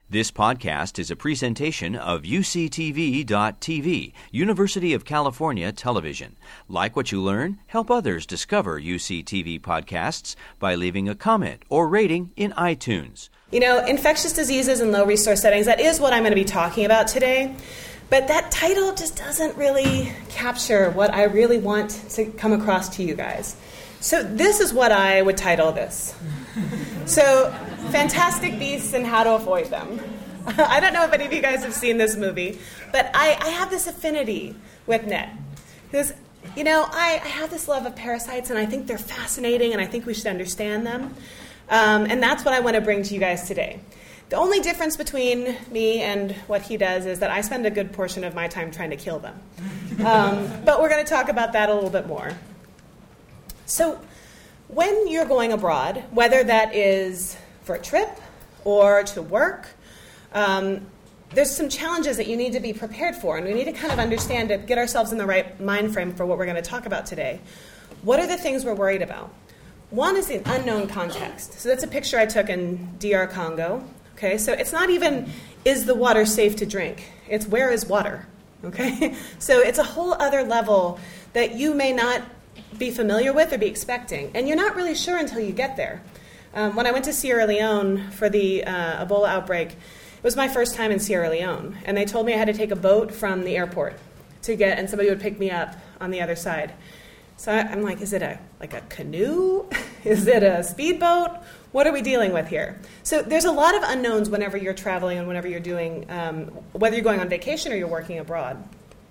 This podcast is a presentation of UCTV.tv, University of California Television. Like what you learn? Help others discover UCTV podcasts by leaving a comment or rating in iTunes. You know, infectious diseases in low-resource settings, that is what I'm going to be talking about today. But that title just doesn't really capture what I really want to come across to you guys. So this is what I would title this. So, Fantastic Beasts and How to Avoid Them. I don't know if any of you guys have seen this movie, but I have this affinity with Ned. Because, you know, I have this love of parasites, and I think they're fascinating, and I think we should understand them. And that's what I want to bring to you guys today. The only difference between me and what he does is that I spend a good portion of my time trying to kill them. But we're going to talk about that a little bit more. So when you're going abroad, whether that is for a trip or to work, there's some challenges that you need to be prepared for, and we need to kind of understand to get ourselves in the right mind frame for what we're going to talk about today. What are the things we're worried about? One is the unknown context. So that's a picture I took in DR Congo. Okay, so it's not even, is the water safe to drink? It's where is water? Okay, so it's a whole other level that you may not be familiar with or be expecting, and you're not really sure until you get there. When I went to Sierra Leone for the Ebola outbreak, it was my first time in Sierra Leone, and they told me I had to take a boat from the airport to get, and somebody would pick me up on the other side. So I'm like, is it a canoe? Is it a speedboat? What are we dealing with here? So there's a lot of unknowns whenever you're traveling and whenever you're doing, whether you're going on vacation or you're working abroad.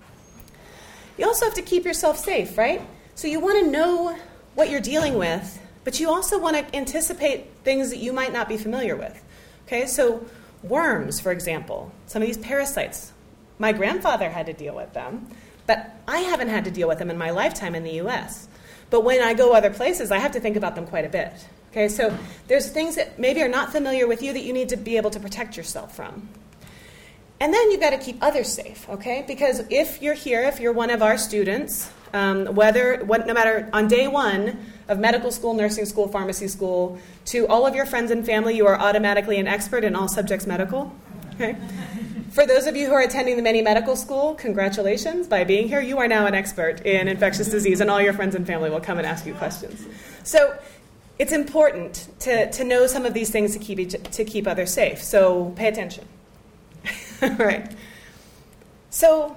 You also have to keep yourself safe, right? So you want to know what you're dealing with, but you also want to anticipate things that you might not be familiar with. Okay, so worms, for example, some of these parasites. My grandfather had to deal with them, but I haven't had to deal with them in my lifetime in the U.S. But when I go other places, I have to think about them quite a bit. Okay, so there's things that maybe are not familiar with you that you need to be able to protect yourself from. And then you've got to keep others safe, okay? Because if you're here, if you're one of our students, no matter on day one of medical school, nursing school, pharmacy school, to all of your friends and family, you are automatically an expert in all subjects medical, okay? For those of you who are attending the Many Medical School, congratulations. By being here, you are now an expert in infectious disease, and all your friends and family will come and ask you questions. So it's important to know some of these things to keep others safe. So pay attention. All right. So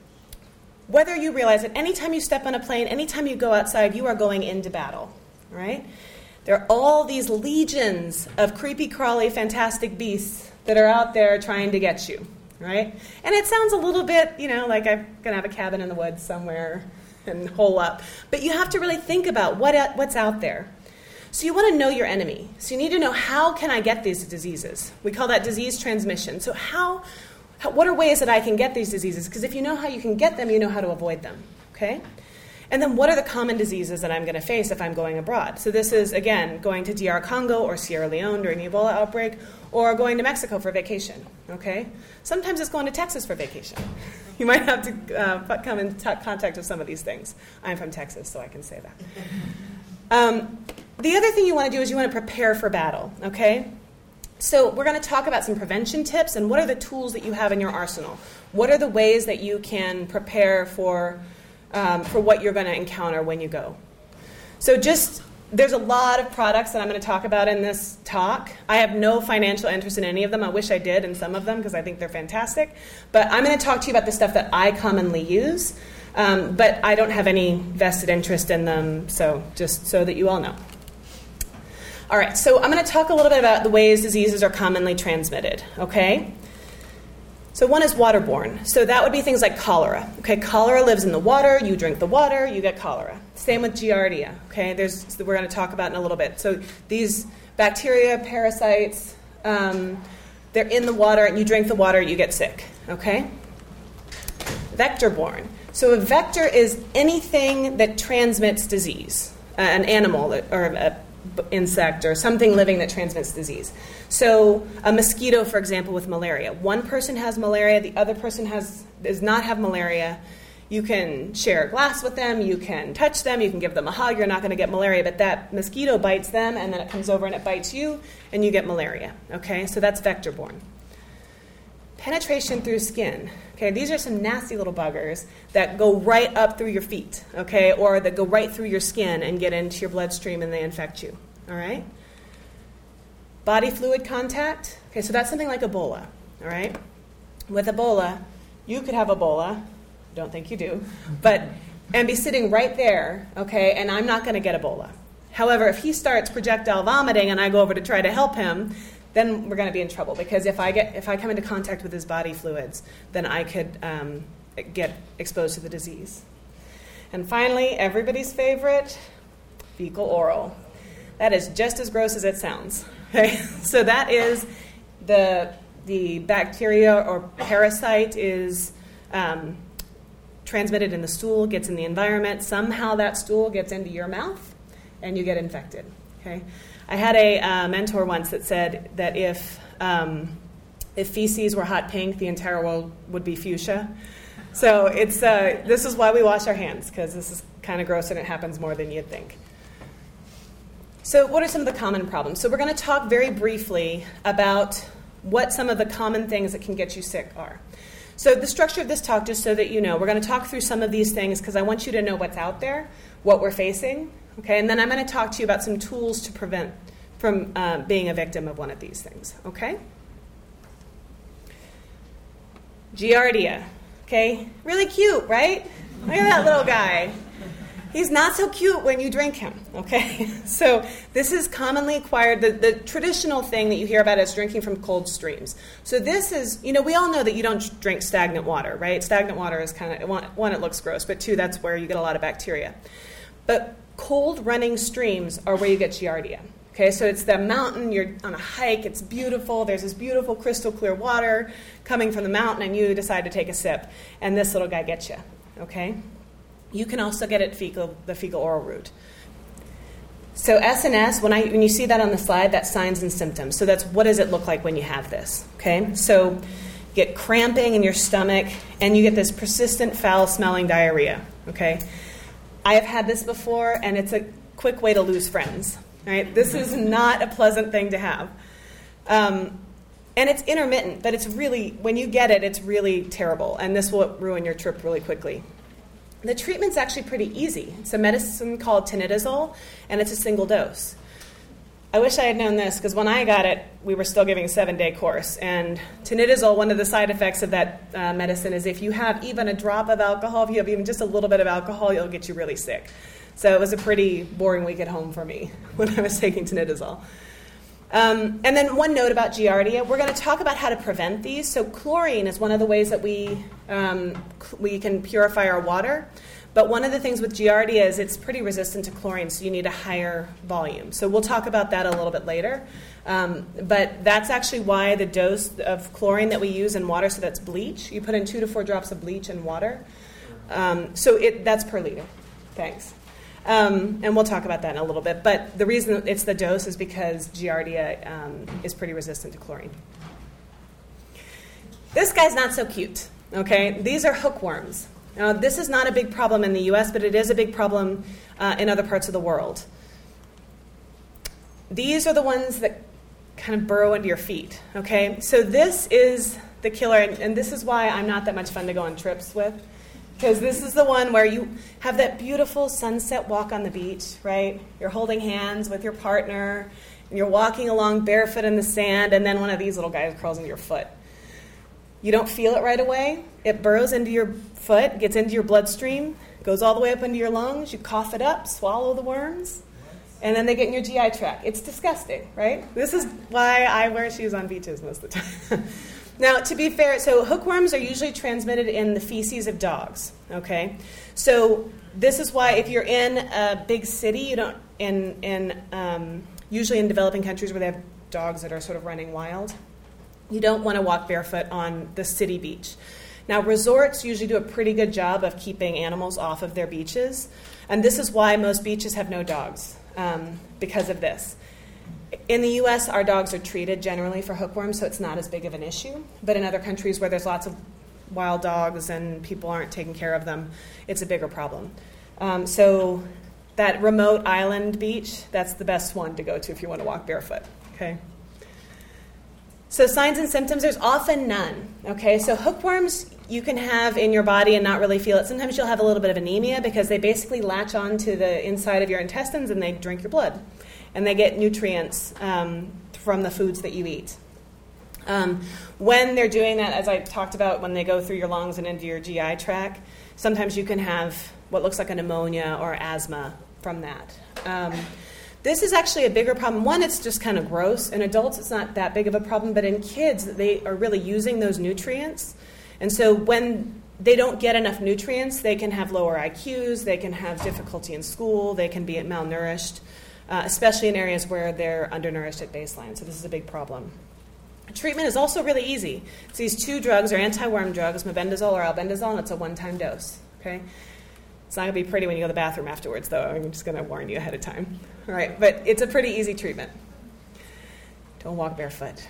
whether you realize that anytime you step on a plane, anytime you go outside, you are going into battle. All right? There are all these legions of creepy, crawly, fantastic beasts that are out there trying to get you. Right? And it sounds a little bit, like I'm going to have a cabin in the woods somewhere and hole up. But you have to really think about what's out there. So you want to know your enemy. So you need to know, how can I get these diseases? We call that disease transmission. So what are ways that I can get these diseases? Because if you know how you can get them, you know how to avoid them. Okay? And then what are the common diseases that I'm going to face if I'm going abroad? So this is, again, going to DR Congo or Sierra Leone during the Ebola outbreak, or going to Mexico for vacation. Okay? Sometimes it's going to Texas for vacation. You might have to come in contact with some of these things. I'm from Texas, so I can say that. The other thing you want to do is you want to prepare for battle. Okay? So we're going to talk about some prevention tips and what are the tools that you have in your arsenal. What are the ways that you can prepare for what you're going to encounter when you go. So there's a lot of products that I'm going to talk about in this talk. I have no financial interest in any of them. I wish I did in some of them because I think they're fantastic. But I'm going to talk to you about the stuff that I commonly use. But I don't have any vested interest in them, so just so that you all know. All right, so I'm going to talk a little bit about the ways diseases are commonly transmitted, okay? So one is waterborne. So that would be things like cholera. Okay, cholera lives in the water. You drink the water, you get cholera. Same with Giardia. Okay, we're going to talk about in a little bit. So these bacteria, parasites, they're in the water, and you drink the water, you get sick. Okay? Vector-borne. So a vector is anything that transmits disease, an animal or an insect or something living that transmits disease. So a mosquito, for example, with malaria. One person has malaria, the other person does not have malaria. You can share a glass with them, you can touch them, you can give them a hug, you're not going to get malaria, but that mosquito bites them, and then it comes over and it bites you, and you get malaria. Okay, so that's vector-borne. penetration through skin. Okay, these are some nasty little buggers that go right up through your feet, okay, or that go right through your skin and get into your bloodstream and they infect you, all right? Body fluid contact, okay, so that's something like Ebola, all right? With Ebola, you could have Ebola, don't think you do, and be sitting right there, okay, and I'm not going to get Ebola. However, if he starts projectile vomiting and I go over to try to help him, then we're going to be in trouble, because if I come into contact with his body fluids, then I could get exposed to the disease. And finally, everybody's favorite, fecal oral. That is just as gross as it sounds. Okay? So that is the bacteria or parasite is transmitted in the stool, gets in the environment. Somehow that stool gets into your mouth, and you get infected. Okay? I had a mentor once that said that if feces were hot pink, the entire world would be fuchsia. So this is why we wash our hands, because this is kind of gross and it happens more than you'd think. So what are some of the common problems? So we're going to talk very briefly about what some of the common things that can get you sick are. So the structure of this talk, just so that you know, we're going to talk through some of these things because I want you to know what's out there, what we're facing. Okay, and then I'm going to talk to you about some tools to prevent from being a victim of one of these things. Okay? Giardia. Okay? Really cute, right? Look at that little guy. He's not so cute when you drink him. Okay? So this is commonly acquired. The traditional thing that you hear about is drinking from cold streams. So this is, we all know that you don't drink stagnant water, right? Stagnant water is kind of, one, it looks gross, but two, that's where you get a lot of bacteria. But cold running streams are where you get Giardia. Okay, so it's the mountain, you're on a hike, it's beautiful, there's this beautiful crystal clear water coming from the mountain, and you decide to take a sip, and this little guy gets you. Okay? You can also get it the fecal oral route. So SNS, when you see that on the slide, that's signs and symptoms. So that's what does it look like when you have this. Okay? So you get cramping in your stomach, and you get this persistent foul-smelling diarrhea. Okay? I have had this before, and it's a quick way to lose friends. Right? This is not a pleasant thing to have. And it's intermittent, but it's really, when you get it, it's really terrible, and this will ruin your trip really quickly. The treatment's actually pretty easy. It's a medicine called tinidazole, and it's a single dose. I wish I had known this, because when I got it, we were still giving a 7-day course. And tinidazole, one of the side effects of that medicine is if you have even a drop of alcohol, if you have even just a little bit of alcohol, it'll get you really sick. So it was a pretty boring week at home for me when I was taking tinidazole. And then one note about Giardia. We're going to talk about how to prevent these. So chlorine is one of the ways that we can purify our water. But one of the things with Giardia is it's pretty resistant to chlorine, so you need a higher volume. So we'll talk about that a little bit later. But that's actually why the dose of chlorine that we use in water, so that's bleach, you put in 2 to 4 drops of bleach in water. That's per liter. Thanks. And we'll talk about that in a little bit. But the reason it's the dose is because Giardia is pretty resistant to chlorine. This guy's not so cute. Okay? These are hookworms. Now, this is not a big problem in the U.S., but it is a big problem in other parts of the world. These are the ones that kind of burrow into your feet. Okay? So this is the killer, and this is why I'm not that much fun to go on trips with. Because this is the one where you have that beautiful sunset walk on the beach, right? You're holding hands with your partner, and you're walking along barefoot in the sand, and then one of these little guys crawls into your foot. You don't feel it right away. It burrows into your foot, gets into your bloodstream, goes all the way up into your lungs. You cough it up, swallow the worms, and then they get in your GI tract. It's disgusting, right? This is why I wear shoes on beaches most of the time. Now, to be fair, so hookworms are usually transmitted in the feces of dogs, okay? So this is why if you're in a big city, you don't, usually in developing countries where they have dogs that are sort of running wild, you don't want to walk barefoot on the city beach. Now, resorts usually do a pretty good job of keeping animals off of their beaches, and this is why most beaches have no dogs, because of this. In the U.S., our dogs are treated generally for hookworms, so it's not as big of an issue. But in other countries where there's lots of wild dogs and people aren't taking care of them, it's a bigger problem. So that remote island beach, that's the best one to go to if you want to walk barefoot. Okay. So signs and symptoms, there's often none. Okay, so hookworms you can have in your body and not really feel it. Sometimes you'll have a little bit of anemia because they basically latch onto the inside of your intestines and they drink your blood. And they get nutrients from the foods that you eat. When they're doing that, as I talked about, when they go through your lungs and into your GI tract, sometimes you can have what looks like a pneumonia or asthma from that. This is actually a bigger problem. One, it's just kind of gross. In adults, it's not that big of a problem, but in kids, they are really using those nutrients. And so when they don't get enough nutrients, they can have lower IQs, they can have difficulty in school, they can be malnourished, especially in areas where they're undernourished at baseline. So this is a big problem. Treatment is also really easy. So these two drugs are anti-worm drugs, mebendazole or albendazole, and it's a one-time dose. Okay? It's not going to be pretty when you go to the bathroom afterwards, though. I'm just going to warn you ahead of time. All right, but it's a pretty easy treatment. Don't walk barefoot.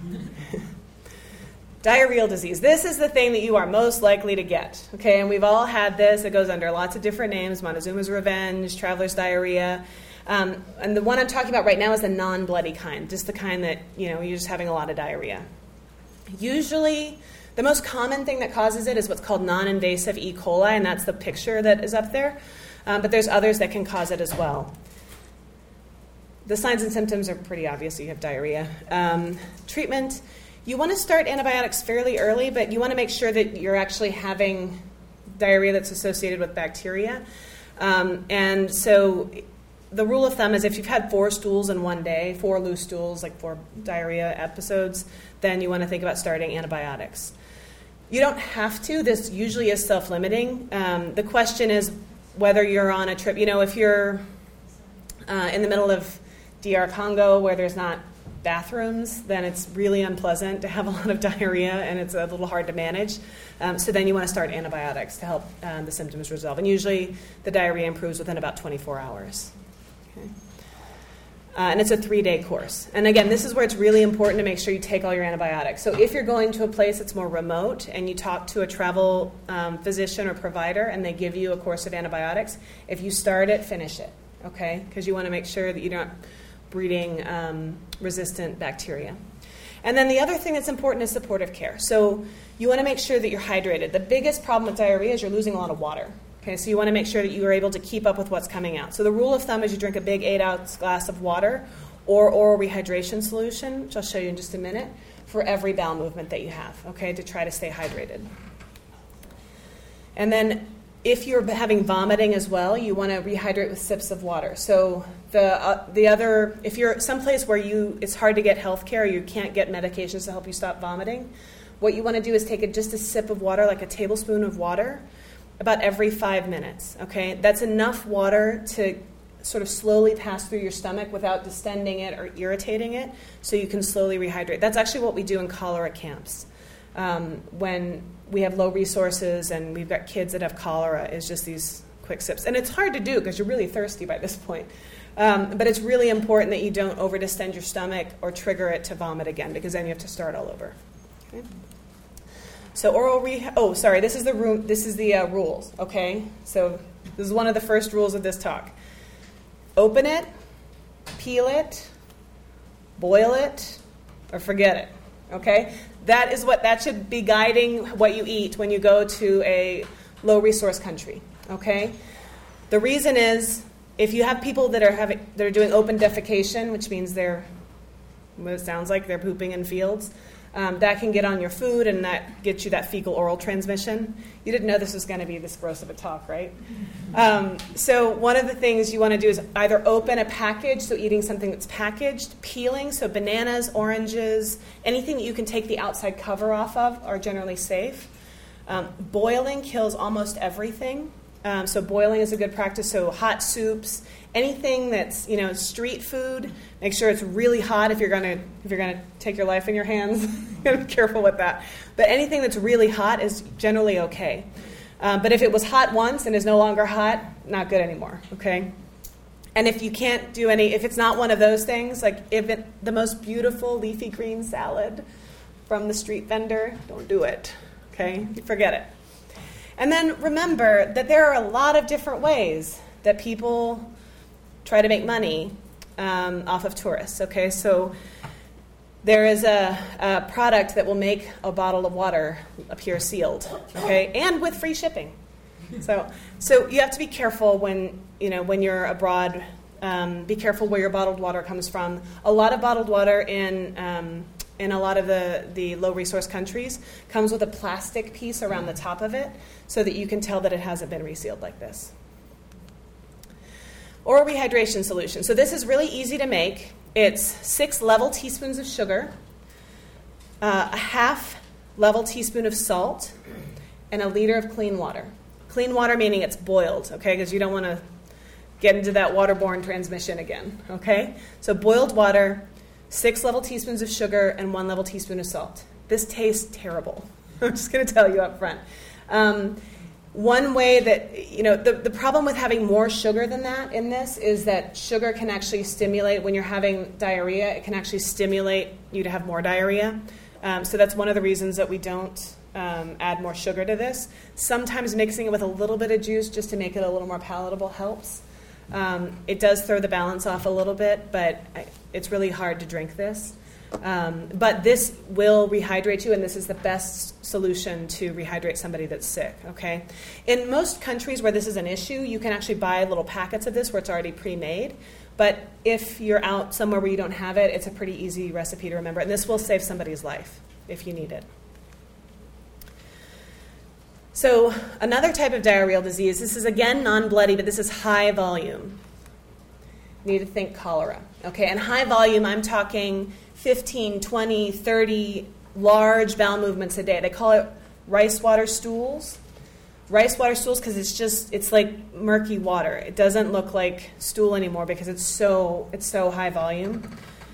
Diarrheal disease. This is the thing that you are most likely to get. Okay, and we've all had this. It goes under lots of different names: Montezuma's revenge, traveler's diarrhea. And the one I'm talking about right now is the non-bloody kind, just the kind that, you're just having a lot of diarrhea. Usually, the most common thing that causes it is what's called non-invasive E. coli, and that's the picture that is up there. But there's others that can cause it as well. The signs and symptoms are pretty obvious. You have diarrhea. Treatment, you want to start antibiotics fairly early, but you want to make sure that you're actually having diarrhea that's associated with bacteria. And so the rule of thumb is if you've had 4 stools in one day, 4 loose stools, like 4 diarrhea episodes, then you want to think about starting antibiotics. You don't have to. This usually is self-limiting. The question is whether you're on a trip. If you're in the middle of DR Congo where there's not bathrooms, then it's really unpleasant to have a lot of diarrhea and it's a little hard to manage. So then you want to start antibiotics to help the symptoms resolve. And usually the diarrhea improves within about 24 hours. Okay. And it's a 3-day course. And again, this is where it's really important to make sure you take all your antibiotics. So if you're going to a place that's more remote and you talk to a travel physician or provider and they give you a course of antibiotics, if you start it, finish it, okay? Because you want to make sure that you're not breeding resistant bacteria. And then the other thing that's important is supportive care. So you want to make sure that you're hydrated. The biggest problem with diarrhea is you're losing a lot of water. Okay, so you want to make sure that you are able to keep up with what's coming out. So the rule of thumb is you drink a big 8-ounce glass of water or oral rehydration solution, which I'll show you in just a minute, for every bowel movement that you have, okay, to try to stay hydrated. And then if you're having vomiting as well, you want to rehydrate with sips of water. So if you're someplace where it's hard to get health care, you can't get medications to help you stop vomiting, what you want to do is take just a sip of water, like a tablespoon of water, about every 5 minutes, okay? That's enough water to sort of slowly pass through your stomach without distending it or irritating it, so you can slowly rehydrate. That's actually what we do in cholera camps. When we have low resources and we've got kids that have cholera, is just these quick sips. And it's hard to do because you're really thirsty by this point. But it's really important that you don't over-distend your stomach or trigger it to vomit again, because then you have to start all over. Okay? So this is the rules, okay? So this is one of the first rules of this talk. Open it, peel it, boil it, or forget it, okay? That should be guiding what you eat when you go to a low-resource country, okay? The reason is, if you have people that are doing open defecation, which means it sounds like they're pooping in fields, that can get on your food, and that gets you that fecal-oral transmission. You didn't know this was going to be this gross of a talk, right? So one of the things you want to do is either open a package, so eating something that's packaged, peeling, so bananas, oranges, anything that you can take the outside cover off of are generally safe. Boiling kills almost everything. So boiling is a good practice. So hot soups, anything that's street food. Make sure it's really hot if you're gonna take your life in your hands. You gotta be careful with that. But anything that's really hot is generally okay. But if it was hot once and is no longer hot, not good anymore. Okay. And if you can't do if it's not one of those things, like the most beautiful leafy green salad from the street vendor, don't do it. Okay, forget it. And then remember that there are a lot of different ways that people try to make money off of tourists. Okay, so There is a product that will make a bottle of water appear sealed, okay, and with free shipping. So you have to be careful when you're abroad. Be careful where your bottled water comes from. A lot of bottled water in a lot of the low-resource countries comes with a plastic piece around the top of it so that you can tell that it hasn't been resealed like this. Oral rehydration solution. So this is really easy to make. It's 6 level teaspoons of sugar, a half level teaspoon of salt, and a liter of clean water. Clean water meaning it's boiled, okay, because you don't want to get into that waterborne transmission again, okay? So boiled water, 6 level teaspoons of sugar, and 1 level teaspoon of salt. This tastes terrible. I'm just going to tell you up front. One way that, the problem with having more sugar than that in this is that sugar can actually stimulate, when you're having diarrhea, it can actually stimulate you to have more diarrhea. So that's one of the reasons that we don't add more sugar to this. Sometimes mixing it with a little bit of juice just to make it a little more palatable helps. It does throw the balance off a little bit, but it's really hard to drink this. But this will rehydrate you, and this is the best solution to rehydrate somebody that's sick, okay? In most countries where this is an issue, you can actually buy little packets of this where it's already pre-made. But if you're out somewhere where you don't have it, it's a pretty easy recipe to remember. And this will save somebody's life if you need it. So another type of diarrheal disease, this is again non-bloody, but this is high volume. You need to think cholera, okay? And high volume, I'm talking 15, 20, 30 large bowel movements a day. They call it rice water stools. Rice water stools because it's like murky water. It doesn't look like stool anymore because it's so high volume.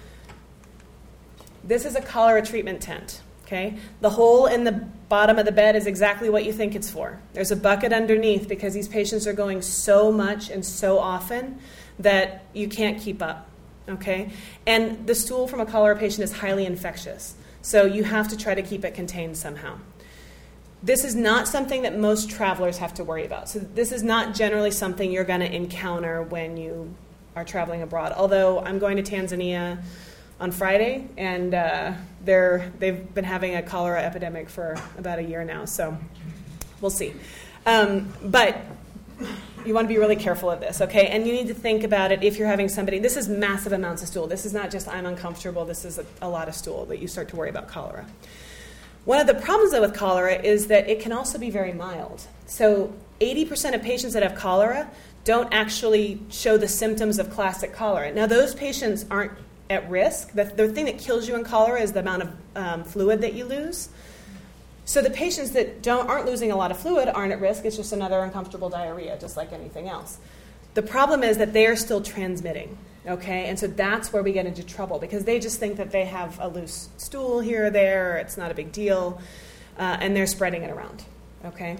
This is a cholera treatment tent, okay? The hole in the bottom of the bed is exactly what you think it's for. There's a bucket underneath because these patients are going so much and so often that you can't keep up. Okay, and the stool from a cholera patient is highly infectious, so you have to try to keep it contained somehow. This is not something that most travelers have to worry about. So this is not generally something you're going to encounter when you are traveling abroad. Although I'm going to Tanzania on Friday, and they've been having a cholera epidemic for about a year now, so we'll see. But you want to be really careful of this, okay? And you need to think about it if you're having somebody. This is massive amounts of stool. This is not just I'm uncomfortable. This is a lot of stool that you start to worry about cholera. One of the problems, though, with cholera is that it can also be very mild. So 80% of patients that have cholera don't actually show the symptoms of classic cholera. Now, those patients aren't at risk. The thing that kills you in cholera is the amount of fluid that you lose. So the patients that aren't losing a lot of fluid aren't at risk. It's just another uncomfortable diarrhea, just like anything else. The problem is that they are still transmitting, okay? And so that's where we get into trouble because they just think that they have a loose stool here or there, it's not a big deal, and they're spreading it around, okay?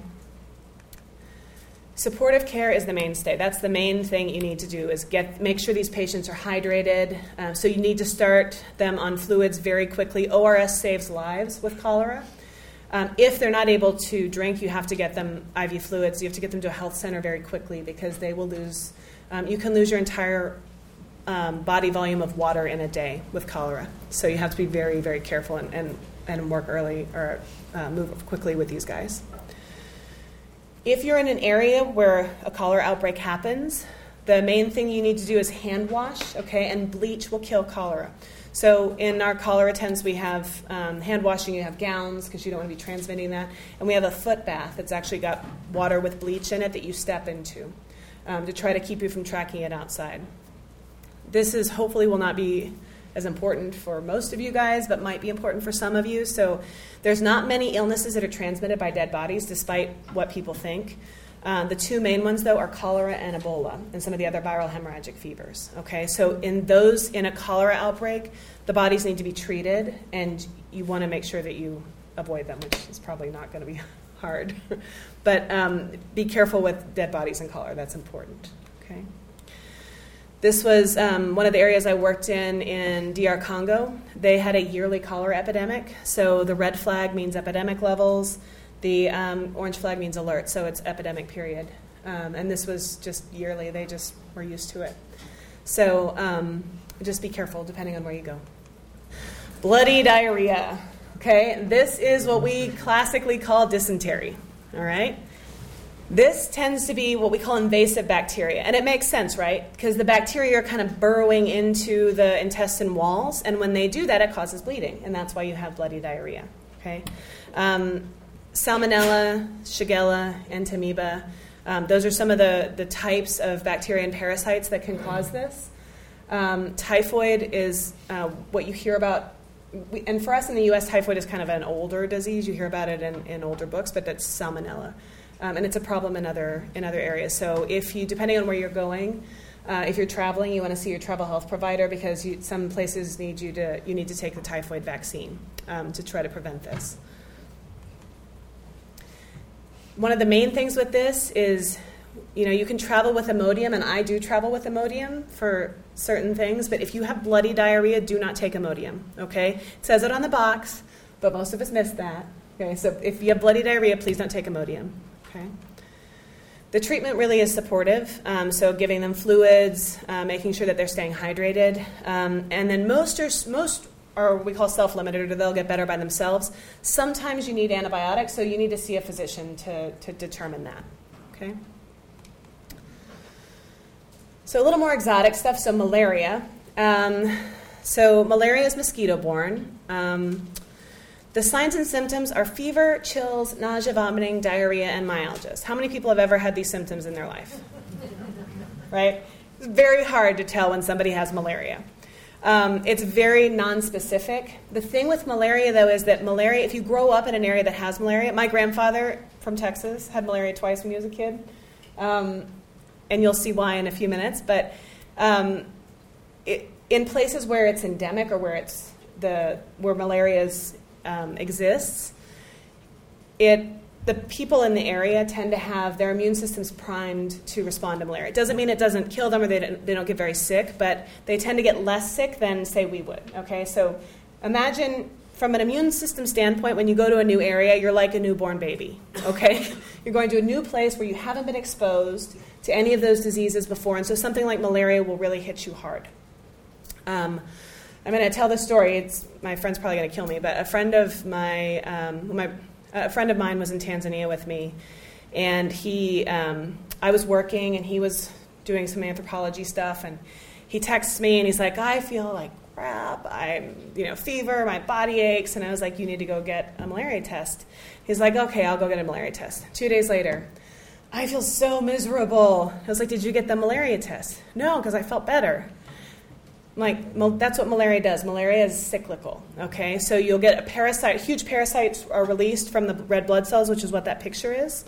Supportive care is the mainstay. That's the main thing you need to do is make sure these patients are hydrated. So you need to start them on fluids very quickly. ORS saves lives with cholera. If they're not able to drink, you have to get them IV fluids. You have to get them to a health center very quickly because they will lose. You can lose your entire body volume of water in a day with cholera. So you have to be very, very careful and work early or move quickly with these guys. If you're in an area where a cholera outbreak happens, the main thing you need to do is hand wash, okay? And bleach will kill cholera. So in our cholera tents, we have hand washing. You have gowns because you don't want to be transmitting that. And we have a foot bath that's actually got water with bleach in it that you step into to try to keep you from tracking it outside. This is hopefully will not be as important for most of you guys, but might be important for some of you. So there's not many illnesses that are transmitted by dead bodies, despite what people think. The two main ones, though, are cholera and Ebola, and some of the other viral hemorrhagic fevers. Okay, so in a cholera outbreak, the bodies need to be treated, and you want to make sure that you avoid them, which is probably not going to be hard. But be careful with dead bodies and cholera. That's important. Okay. This was one of the areas I worked in DR Congo. They had a yearly cholera epidemic. So the red flag means epidemic levels. The orange flag means alert, so it's epidemic period. And this was just yearly. They just were used to it. So just be careful depending on where you go. Bloody diarrhea. Okay, this is what we classically call dysentery. All right? This tends to be what we call invasive bacteria. And it makes sense, right? Because the bacteria are kind of burrowing into the intestine walls. And when they do that, it causes bleeding. And that's why you have bloody diarrhea. Okay? Salmonella, Shigella, Entamoeba. Those are some of the types of bacteria and parasites that can cause this. Typhoid is what you hear about. And for us in the U.S., typhoid is kind of an older disease. You hear about it in older books, but that's Salmonella. And it's a problem in other areas. So if you, depending on where you're going, if you're traveling, you want to see your travel health provider because some places need you to take the typhoid vaccine to try to prevent this. One of the main things with this is, you can travel with Imodium, and I do travel with Imodium for certain things, but if you have bloody diarrhea, do not take Imodium, okay? It says it on the box, but most of us miss that, okay? So if you have bloody diarrhea, please don't take Imodium, okay? The treatment really is supportive, so giving them fluids, making sure that they're staying hydrated, and then most are what we call self-limited, or they'll get better by themselves. Sometimes you need antibiotics, so you need to see a physician to determine that, okay? So a little more exotic stuff, so malaria. So malaria is mosquito-borne. The signs and symptoms are fever, chills, nausea, vomiting, diarrhea, and myalgias. How many people have ever had these symptoms in their life? Right? It's very hard to tell when somebody has malaria. It's very nonspecific. The thing with malaria, though, is that malaria, if you grow up in an area that has malaria, my grandfather from Texas had malaria twice when he was a kid. And you'll see why in a few minutes. But in places where it's endemic or where where malaria exists, the people in the area tend to have their immune systems primed to respond to malaria. It doesn't mean it doesn't kill them or they don't get very sick, but they tend to get less sick than, say, we would. Okay, so imagine from an immune system standpoint, when you go to a new area, you're like a newborn baby. Okay, you're going to a new place where you haven't been exposed to any of those diseases before, and so something like malaria will really hit you hard. I'm going to tell this story. My friend's probably going to kill me, but a friend of a friend of mine was in Tanzania with me, and I was working, and he was doing some anthropology stuff, and he texts me, and he's like, I feel like crap, I'm, fever, my body aches, and I was like, you need to go get a malaria test. He's like, okay, I'll go get a malaria test. 2 days later, I feel so miserable. I was like, did you get the malaria test? No, because I felt better. I'm like, that's what malaria does. Malaria is cyclical, okay? So you'll get a parasite. Huge parasites are released from the red blood cells, which is what that picture is.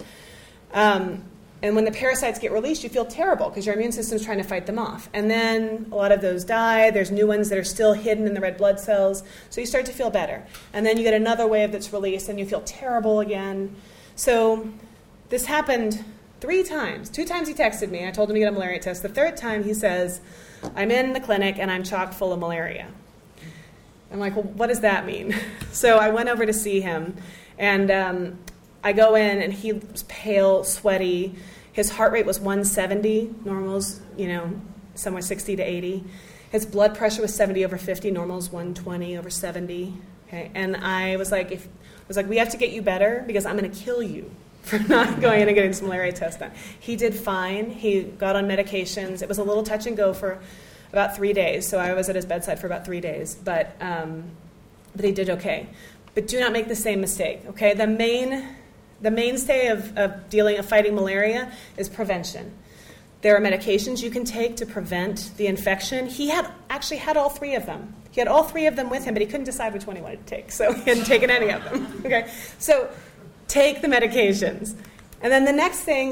And when the parasites get released, you feel terrible because your immune system is trying to fight them off. And then a lot of those die. There's new ones that are still hidden in the red blood cells. So you start to feel better. And then you get another wave that's released, and you feel terrible again. So this happened 3 times. 2 times he texted me. I told him to get a malaria test. The 3rd time he says, I'm in the clinic and I'm chock full of malaria. I'm like, well, what does that mean? So I went over to see him, and I go in, and he was pale, sweaty. His heart rate was 170. Normal's, somewhere 60 to 80. His blood pressure was 70/50. Normal's 120/70. Okay, and I was like, we have to get you better because I'm going to kill you for not going in and getting some malaria test done. He did fine. He got on medications. It was a little touch and go for about 3 days. So I was at his bedside for about 3 days. But he did okay. But do not make the same mistake. Okay, the mainstay of fighting malaria is prevention. There are medications you can take to prevent the infection. He actually had all 3 of them. He had all 3 of them with him, but he couldn't decide which one he wanted to take. So he hadn't taken any of them. Okay, so take the medications. And then the next thing,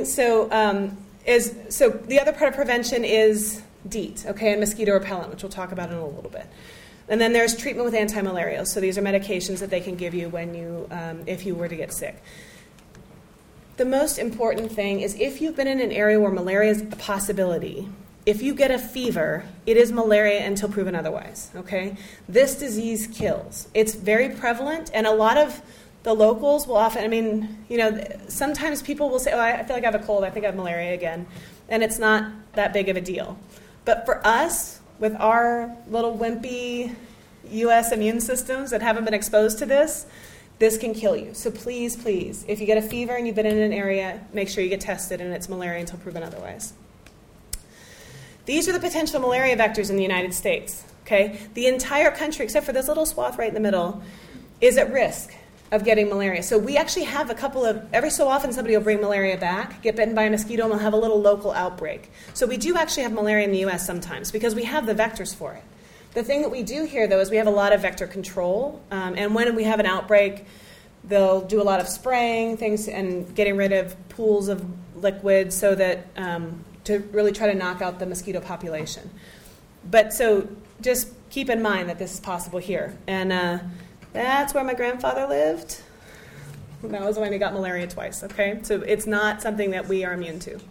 the other part of prevention is DEET, okay, and mosquito repellent, which we'll talk about in a little bit. And then there's treatment with antimalarials. So these are medications that they can give you if you were to get sick. The most important thing is if you've been in an area where malaria is a possibility, if you get a fever, it is malaria until proven otherwise, okay? This disease kills. It's very prevalent, and a lot of the locals will often, sometimes people will say, oh, I feel like I have a cold, I think I have malaria again, and it's not that big of a deal. But for us, with our little wimpy U.S. immune systems that haven't been exposed to this, this can kill you. So please, please, if you get a fever and you've been in an area, make sure you get tested and it's malaria until proven otherwise. These are the potential malaria vectors in the United States. Okay? The entire country, except for this little swath right in the middle, is at risk of getting malaria. So we actually have a couple of, every so often somebody will bring malaria back, get bitten by a mosquito, and we'll have a little local outbreak. So we do actually have malaria in the U.S. sometimes because we have the vectors for it. The thing that we do here, though, is we have a lot of vector control. And when we have an outbreak, they'll do a lot of spraying things and getting rid of pools of liquid so that to really try to knock out the mosquito population. But so just keep in mind that this is possible here. And that's where my grandfather lived. That was when he got malaria twice, okay? So it's not something that we are immune to.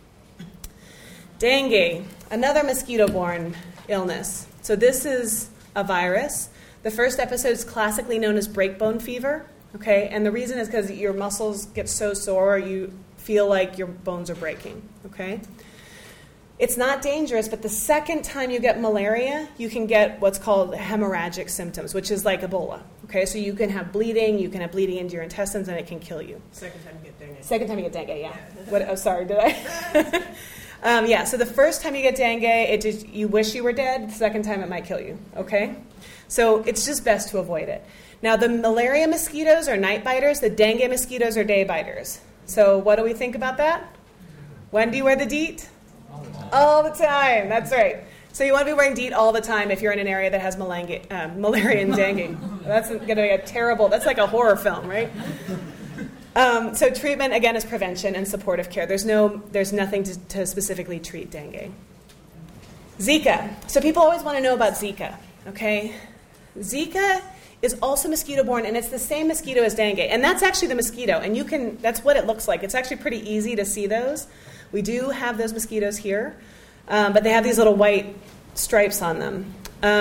Dengue, another mosquito-borne illness. So this is a virus. The first episode is classically known as breakbone fever, okay? And the reason is because your muscles get so sore you feel like your bones are breaking, okay? It's not dangerous, but the second time you get malaria, you can get what's called hemorrhagic symptoms, which is like Ebola. Okay, so you can have bleeding into your intestines, and it can kill you. Second time you get dengue. Second time you get dengue, yeah. What? Oh, sorry, did I? Yeah, so the first time you get dengue, you wish you were dead. The second time, it might kill you, okay? So it's just best to avoid it. Now, the malaria mosquitoes are night biters. The dengue mosquitoes are day biters. So what do we think about that? When do you wear the DEET? All the time. That's right. So you want to be wearing DEET all the time if you're in an area that has malaria and dengue. That's going to be a terrible, that's like a horror film, right? So treatment, again, is prevention and supportive care. There's nothing to specifically treat dengue. Zika. So people always want to know about Zika, okay? Zika is also mosquito-borne, and it's the same mosquito as dengue. And that's actually the mosquito, and that's what it looks like. It's actually pretty easy to see those. We do have those mosquitoes here, but they have these little white stripes on them.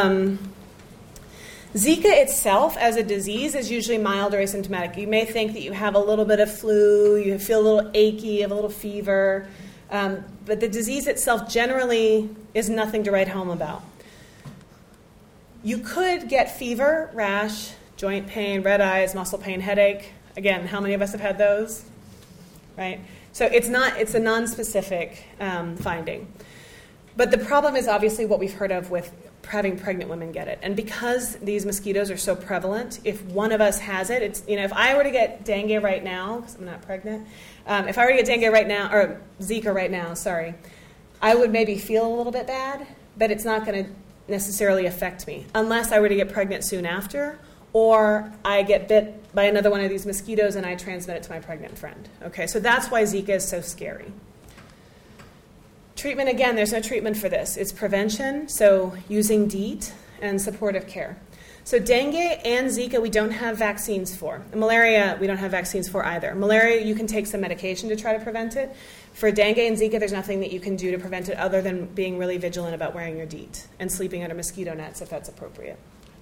Zika itself as a disease is usually mild or asymptomatic. You may think that you have a little bit of flu, you feel a little achy, you have a little fever, but the disease itself generally is nothing to write home about. You could get fever, rash, joint pain, red eyes, muscle pain, headache. Again, how many of us have had those? Right? So it's a non-specific finding. But the problem is obviously what we've heard of with having pregnant women get it. And because these mosquitoes are so prevalent, if one of us has it, it's, if I were to get dengue right now, because I'm not pregnant, if I were to get dengue right now, or Zika right now, sorry, I would maybe feel a little bit bad, but it's not going to necessarily affect me unless I were to get pregnant soon after, or I get bit by another one of these mosquitoes and I transmit it to my pregnant friend. Okay, so that's why Zika is so scary. Treatment, again, there's no treatment for this. It's prevention, so using DEET and supportive care. So dengue and Zika we don't have vaccines for. And malaria we don't have vaccines for either. Malaria, you can take some medication to try to prevent it. For dengue and Zika, there's nothing that you can do to prevent it other than being really vigilant about wearing your DEET and sleeping under mosquito nets if that's appropriate.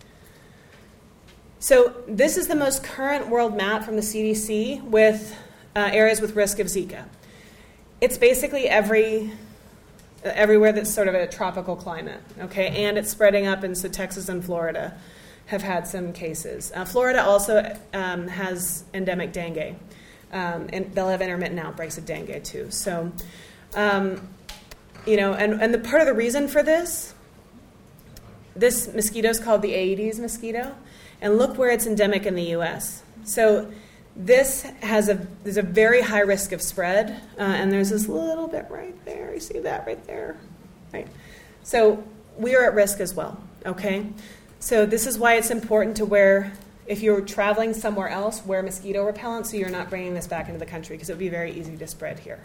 So this is the most current world map from the CDC with areas with risk of Zika. It's basically everywhere that's sort of a tropical climate, okay? And it's spreading up, and so Texas and Florida have had some cases. Florida also has endemic dengue, and they'll have intermittent outbreaks of dengue too. So, and the part of the reason for this mosquito is called the Aedes mosquito, and look where it's endemic in the U.S. So this there's a very high risk of spread, and there's this little bit right there. You see that right there? Right. So we are at risk as well, okay? So this is why it's important to wear, if you're traveling somewhere else, wear mosquito repellent so you're not bringing this back into the country because it would be very easy to spread here.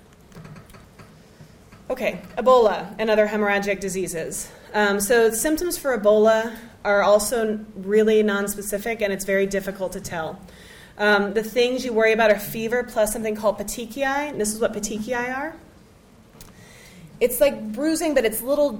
Okay, Ebola and other hemorrhagic diseases. So symptoms for Ebola are also really nonspecific, and it's very difficult to tell. The things you worry about are fever plus something called petechiae, and this is what petechiae are. It's like bruising, but it's little.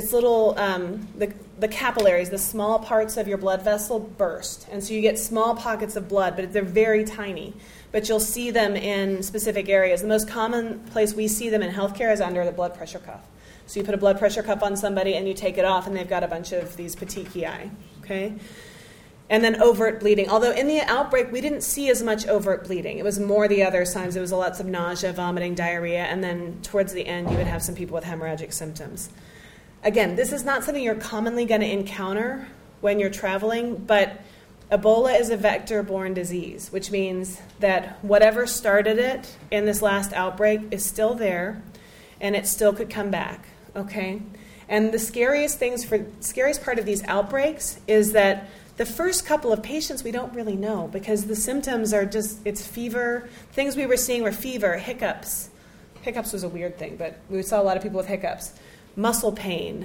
The capillaries, the small parts of your blood vessel burst, and so you get small pockets of blood, but they're very tiny. But you'll see them in specific areas. The most common place we see them in healthcare is under the blood pressure cuff. So you put a blood pressure cuff on somebody and you take it off, and they've got a bunch of these petechiae. okay? And then overt bleeding. Although in the outbreak, we didn't see as much overt bleeding. It was more the other signs. It was lots of nausea, vomiting, diarrhea, and then towards the end, you would have some people with hemorrhagic symptoms. Again, this is not something you're commonly going to encounter when you're traveling, but Ebola is a vector-borne disease, which means that whatever started it in this last outbreak is still there, and it still could come back, okay? And the scariest part of these outbreaks is that the first couple of patients we don't really know because the symptoms are just, it's fever. Things we were seeing were fever, hiccups. Hiccups was a weird thing, but we saw a lot of people with hiccups. Muscle pain,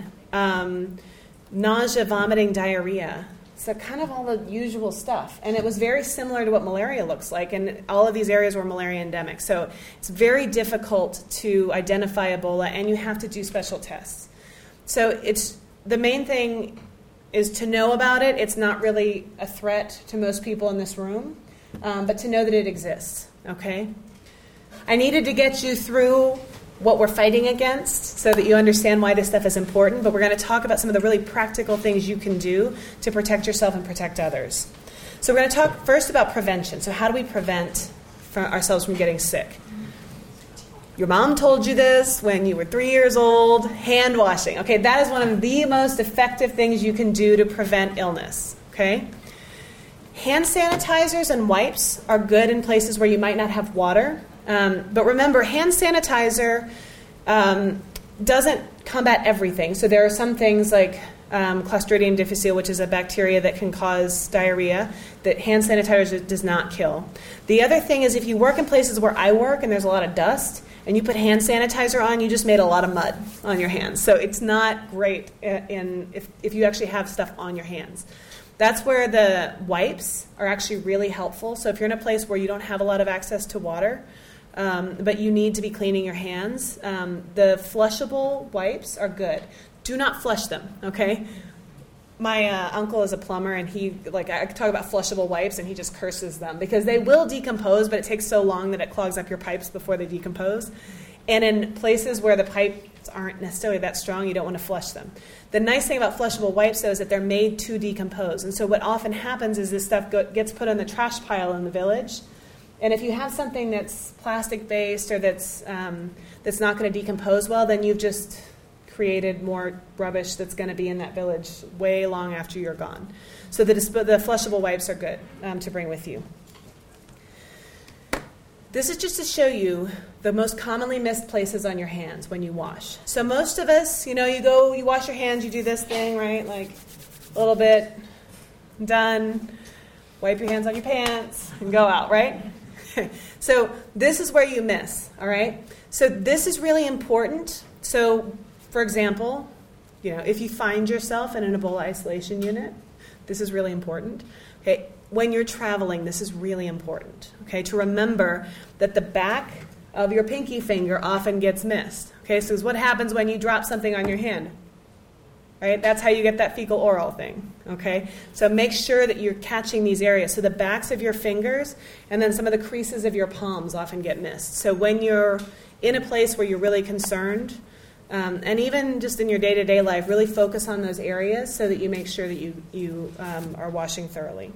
nausea, vomiting, diarrhea. So kind of all the usual stuff. And it was very similar to what malaria looks like, and all of these areas were malaria endemic. So it's very difficult to identify Ebola, and you have to do special tests. So it's the main thing is to know about it. It's not really a threat to most people in this room, but to know that it exists, okay? I needed to get you through what we're fighting against so that you understand why this stuff is important, but we're going to talk about some of the really practical things you can do to protect yourself and protect others. So we're going to talk first about prevention. So how do we prevent ourselves from getting sick? Your mom told you this when you were 3 years old. Hand washing. Okay, that is one of the most effective things you can do to prevent illness. Okay? Hand sanitizers and wipes are good in places where you might not have water. But remember, hand sanitizer doesn't combat everything. So there are some things like Clostridium difficile, which is a bacteria that can cause diarrhea, that hand sanitizer does not kill. The other thing is if you work in places where I work and there's a lot of dust, and you put hand sanitizer on, you just made a lot of mud on your hands. So it's not great if you actually have stuff on your hands. That's where the wipes are actually really helpful. So if you're in a place where you don't have a lot of access to water, but you need to be cleaning your hands, the flushable wipes are good. Do not flush them, okay? My uncle is a plumber, and I talk about flushable wipes, and he just curses them because they will decompose, but it takes so long that it clogs up your pipes before they decompose. And in places where the pipes aren't necessarily that strong, you don't want to flush them. The nice thing about flushable wipes, though, is that they're made to decompose. And so what often happens is this stuff gets put on the trash pile in the village. And if you have something that's plastic-based or that's not going to decompose well, then you've just created more rubbish that's going to be in that village way long after you're gone. So the flushable wipes are good to bring with you. This is just to show you the most commonly missed places on your hands when you wash. So most of us, you wash your hands, you do this thing, right? Like a little bit, done, wipe your hands on your pants, and go out, right? So this is where you miss, all right? So this is really important. So for example, if you find yourself in an Ebola isolation unit, this is really important. Okay, when you're traveling, this is really important. Okay, to remember that the back of your pinky finger often gets missed. Okay, so what happens when you drop something on your hand? Right, that's how you get that fecal oral thing. Okay, so make sure that you're catching these areas. So the backs of your fingers and then some of the creases of your palms often get missed. So when you're in a place where you're really concerned, and even just in your day-to-day life, really focus on those areas so that you make sure that you are washing thoroughly.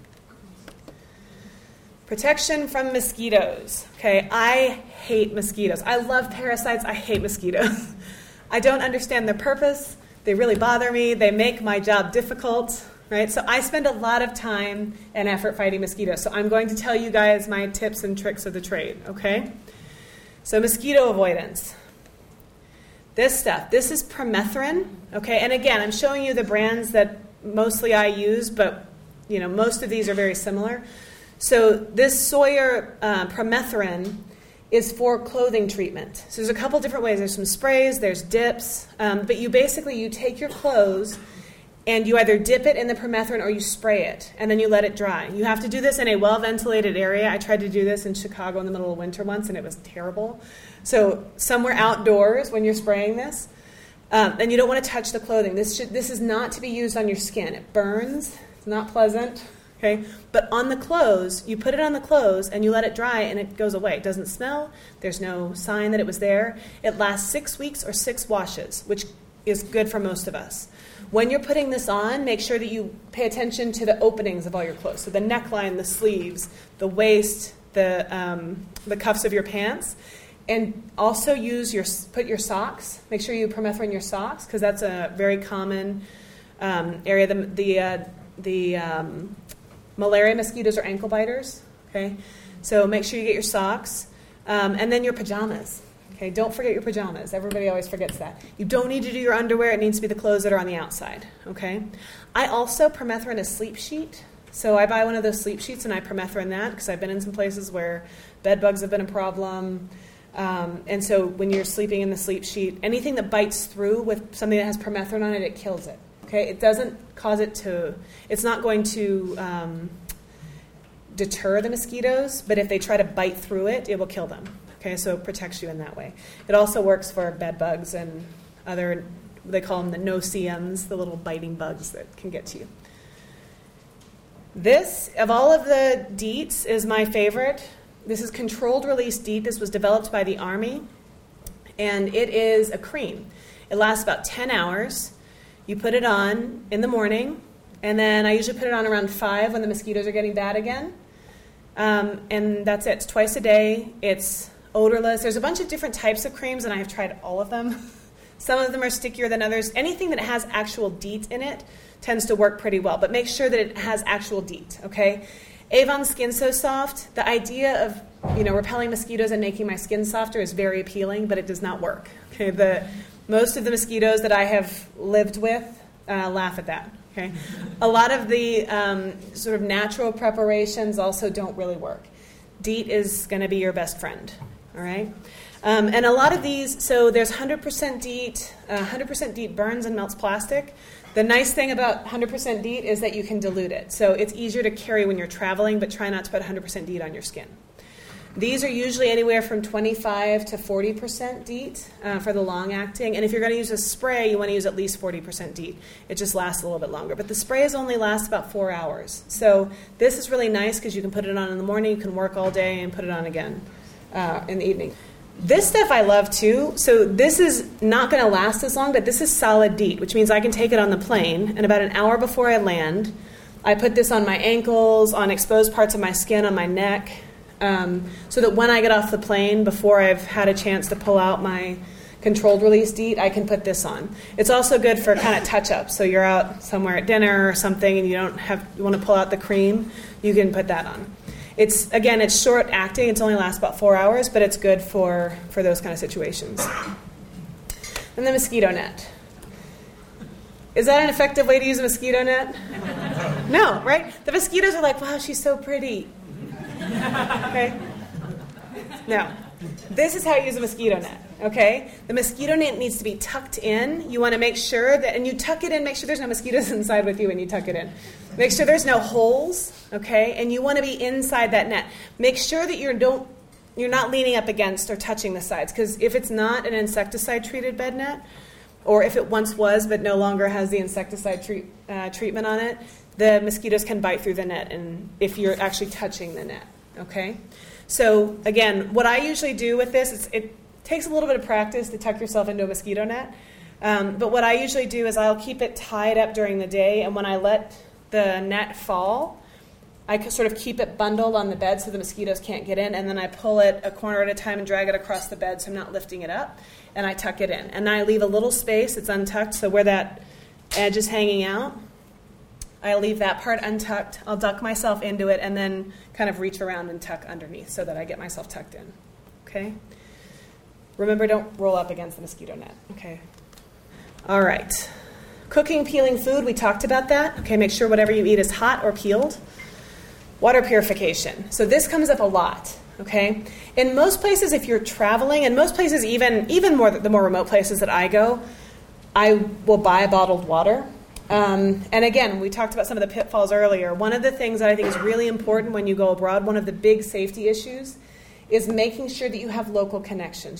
Protection from mosquitoes. Okay, I hate mosquitoes. I love parasites. I hate mosquitoes. I don't understand their purpose. They really bother me. They make my job difficult. Right? So I spend a lot of time and effort fighting mosquitoes. So I'm going to tell you guys my tips and tricks of the trade. Okay? So mosquito avoidance. This stuff, this is permethrin, okay? And again, I'm showing you the brands that mostly I use, but most of these are very similar. So this Sawyer permethrin is for clothing treatment. So there's a couple different ways. There's some sprays, there's dips, but you take your clothes and you either dip it in the permethrin or you spray it, and then you let it dry. You have to do this in a well-ventilated area. I tried to do this in Chicago in the middle of winter once, and it was terrible. So somewhere outdoors when you're spraying this, and you don't want to touch the clothing. This is not to be used on your skin. It burns. It's not pleasant. Okay, but on the clothes, you put it on the clothes and you let it dry, and it goes away. It doesn't smell. There's no sign that it was there. It lasts 6 weeks or 6 washes, which is good for most of us. When you're putting this on, make sure that you pay attention to the openings of all your clothes. So the neckline, the sleeves, the waist, the cuffs of your pants. And also put your socks. Make sure you permethrin your socks, because that's a very common area. The malaria mosquitoes are ankle biters. Okay, so make sure you get your socks, and then your pajamas. Okay, don't forget your pajamas. Everybody always forgets that. You don't need to do your underwear. It needs to be the clothes that are on the outside. Okay, I also permethrin a sleep sheet. So I buy one of those sleep sheets and I permethrin that, because I've been in some places where bed bugs have been a problem. And so when you're sleeping in the sleep sheet, anything that bites through with something that has permethrin on it, it kills it. Okay, it doesn't cause it to. It's not going to deter the mosquitoes, but if they try to bite through it, it will kill them. Okay, so it protects you in that way. It also works for bed bugs and other, they call them the no-see-ums, the little biting bugs that can get to you. This, of all of the DEETs, is my favorite. This is controlled release DEET. This was developed by the Army, and it is a cream. It lasts about 10 hours. You put it on in the morning, and then I usually put it on around 5 when the mosquitoes are getting bad again. And that's it. It's twice a day. It's odorless. There's a bunch of different types of creams, and I have tried all of them. Some of them are stickier than others. Anything that has actual DEET in it tends to work pretty well, but make sure that it has actual DEET, okay? Avon Skin So Soft, the idea of repelling mosquitoes and making my skin softer is very appealing, but it does not work. Okay, most of the mosquitoes that I have lived with laugh at that. Okay, a lot of the sort of natural preparations also don't really work. DEET is going to be your best friend. All right, and a lot of these. So there's 100% DEET. 100% DEET burns and melts plastic. The nice thing about 100% DEET is that you can dilute it. So it's easier to carry when you're traveling, but try not to put 100% DEET on your skin. These are usually anywhere from 25 to 40% DEET for the long-acting. And if you're going to use a spray, you want to use at least 40% DEET. It just lasts a little bit longer. But the sprays only last about 4 hours. So this is really nice because you can put it on in the morning, you can work all day, and put it on again in the evening. This stuff I love too. So this is not going to last as long, but this is solid DEET, which means I can take it on the plane, and about an hour before I land, I put this on my ankles, on exposed parts of my skin, on my neck, so that when I get off the plane, before I've had a chance to pull out my controlled release DEET, I can put this on. It's also good for kind of touch-ups. So you're out somewhere at dinner or something, and you want to pull out the cream, you can put that on. It's short acting. It's only lasts about 4 hours, but it's good for those kind of situations. And the mosquito net. Is that an effective way to use a mosquito net? No, right? The mosquitoes are like, wow, she's so pretty. Okay? No. This is how you use a mosquito net, okay? The mosquito net needs to be tucked in. You want to make sure that, and you tuck it in, make sure there's no mosquitoes inside with you when you tuck it in. Make sure there's no holes, okay? And you want to be inside that net. Make sure that you're not leaning up against or touching the sides, because if it's not an insecticide-treated bed net, or if it once was but no longer has the insecticide treatment on it, the mosquitoes can bite through the net, and if you're actually touching the net, okay? So, again, what I usually do with this, it takes a little bit of practice to tuck yourself into a mosquito net, but what I usually do is I'll keep it tied up during the day, and when I let the net fall, I can sort of keep it bundled on the bed so the mosquitoes can't get in, and then I pull it a corner at a time and drag it across the bed so I'm not lifting it up, and I tuck it in. And I leave a little space, it's untucked, so where that edge is hanging out, I leave that part untucked. I'll duck myself into it and then kind of reach around and tuck underneath so that I get myself tucked in. Okay? Remember, don't roll up against the mosquito net. Okay? All right. Cooking, peeling food, we talked about that. Okay, make sure whatever you eat is hot or peeled. Water purification. So this comes up a lot. Okay? In most places, if you're traveling, and most places, even more the more remote places that I go, I will buy bottled water. And again, we talked about some of the pitfalls earlier. One of the things that I think is really important when you go abroad, one of the big safety issues, is making sure that you have local connections.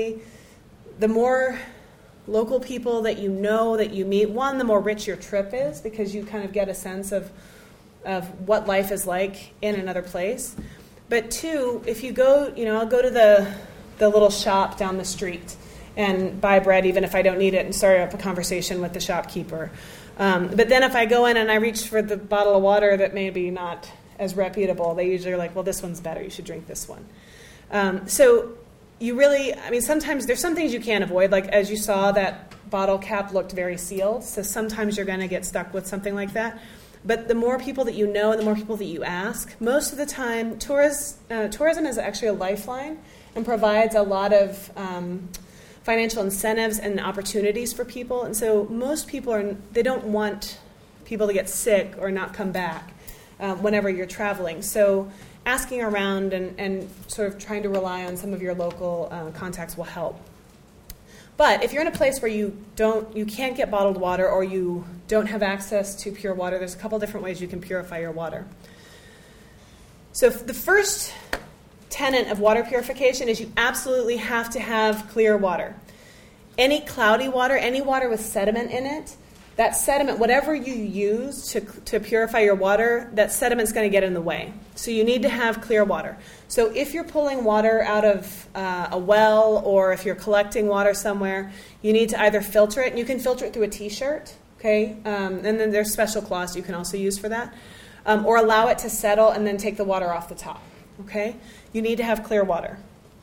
The more local people that you know, that you meet, one, the more rich your trip is, because you kind of get a sense of what life is like in another place. But two, if you go, I'll go to the little shop down the street, and buy bread even if I don't need it and start up a conversation with the shopkeeper. But then if I go in and I reach for the bottle of water that maybe not as reputable, they usually are like, well, this one's better. You should drink this one. So you really, sometimes there's some things you can't avoid. Like as you saw, that bottle cap looked very sealed. So sometimes you're going to get stuck with something like that. But the more people that you know and the more people that you ask, most of the time, tourism is actually a lifeline and provides a lot of financial incentives and opportunities for people. And so most people they don't want people to get sick or not come back whenever you're traveling. So asking around and sort of trying to rely on some of your local contacts will help. But if you're in a place where you can't get bottled water or you don't have access to pure water, there's a couple different ways you can purify your water. So the first tenet of water purification is you absolutely have to have clear water. Any cloudy water, any water with sediment in it, that sediment, whatever you use to purify your water, that sediment's going to get in the way. So you need to have clear water. So if you're pulling water out of a well or if you're collecting water somewhere, you need to either filter it. And you can filter it through a T-shirt, okay? And then there's special cloths you can also use for that. Or allow it to settle and then take the water off the top, okay? You need to have clear water.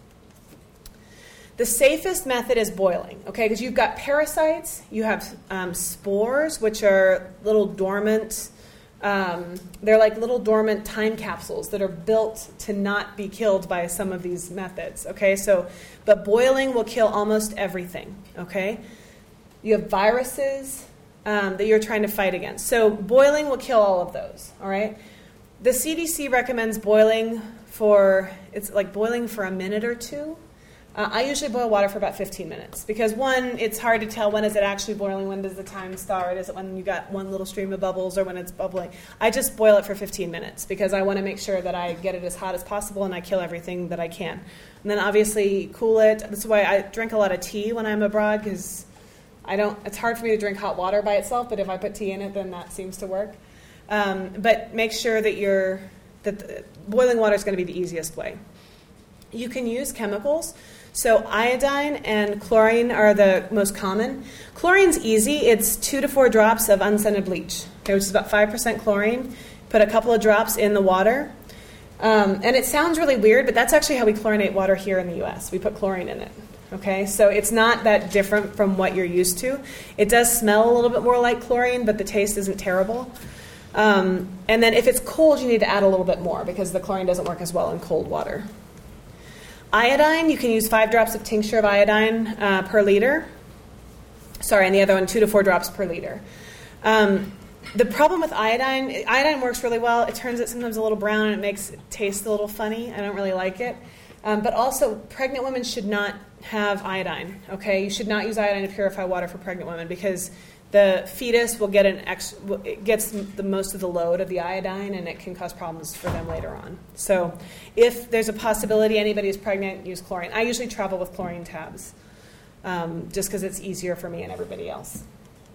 The safest method is boiling, okay? Because you've got parasites, you have spores, which are little dormant, they're like little dormant time capsules that are built to not be killed by some of these methods, okay? But boiling will kill almost everything, okay? You have viruses that you're trying to fight against. So boiling will kill all of those, all right? The CDC recommends boiling it's like boiling for a minute or two. I usually boil water for about 15 minutes because, one, it's hard to tell when is it actually boiling, when does the time start, is it when you got one little stream of bubbles or when it's bubbling. I just boil it for 15 minutes because I want to make sure that I get it as hot as possible and I kill everything that I can. And then obviously cool it. That's why I drink a lot of tea when I'm abroad because it's hard for me to drink hot water by itself, but if I put tea in it, then that seems to work. But make sure that boiling water is going to be the easiest way. You can use chemicals. So iodine and chlorine are the most common. Chlorine's easy. It's 2 to 4 drops of unscented bleach, okay, which is about 5% chlorine. Put a couple of drops in the water. And it sounds really weird, but that's actually how we chlorinate water here in the U.S. We put chlorine in it. Okay, so it's not that different from what you're used to. It does smell a little bit more like chlorine, but the taste isn't terrible. And then if it's cold, you need to add a little bit more because the chlorine doesn't work as well in cold water. Iodine, you can use 5 drops of tincture of iodine per liter. Sorry, and the other one, 2 to 4 drops per liter. The problem with iodine works really well. It turns it sometimes a little brown and it makes it taste a little funny. I don't really like it. But also, pregnant women should not have iodine, okay? You should not use iodine to purify water for pregnant women because the fetus will get it gets the most of the load of the iodine, and it can cause problems for them later on. So if there's a possibility anybody is pregnant, use chlorine. I usually travel with chlorine tabs just because it's easier for me and everybody else.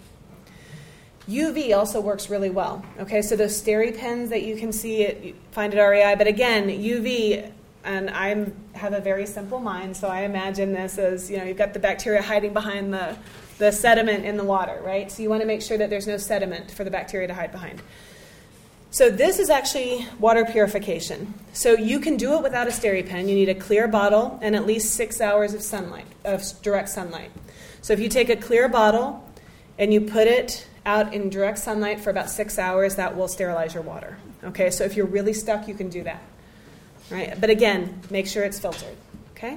UV also works really well. Okay, so those SteriPens that you can see, you find at REI, but again, UV, and I have a very simple mind, so I imagine this as, you've got the bacteria hiding behind the sediment in the water, right? So you want to make sure that there's no sediment for the bacteria to hide behind. So this is actually water purification. So you can do it without a SteriPen. You need a clear bottle and at least 6 hours of sunlight, of direct sunlight. So if you take a clear bottle and you put it out in direct sunlight for about 6 hours, that will sterilize your water. Okay, so if you're really stuck, you can do that. Right? But again, make sure it's filtered. Okay?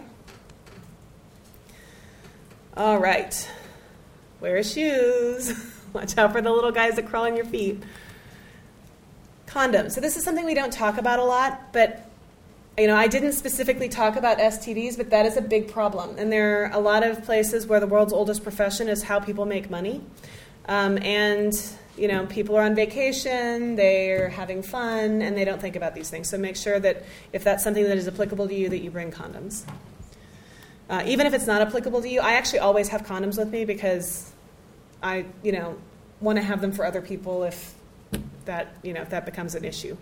All right. Wear shoes. Watch out for the little guys that crawl on your feet. Condoms. So this is something we don't talk about a lot, but I didn't specifically talk about STDs, but that is a big problem. And there are a lot of places where the world's oldest profession is how people make money. People are on vacation, they're having fun, and they don't think about these things. So make sure that if that's something that is applicable to you, that you bring condoms. Even if it's not applicable to you, I actually always have condoms with me because I, want to have them for other people if that becomes an issue.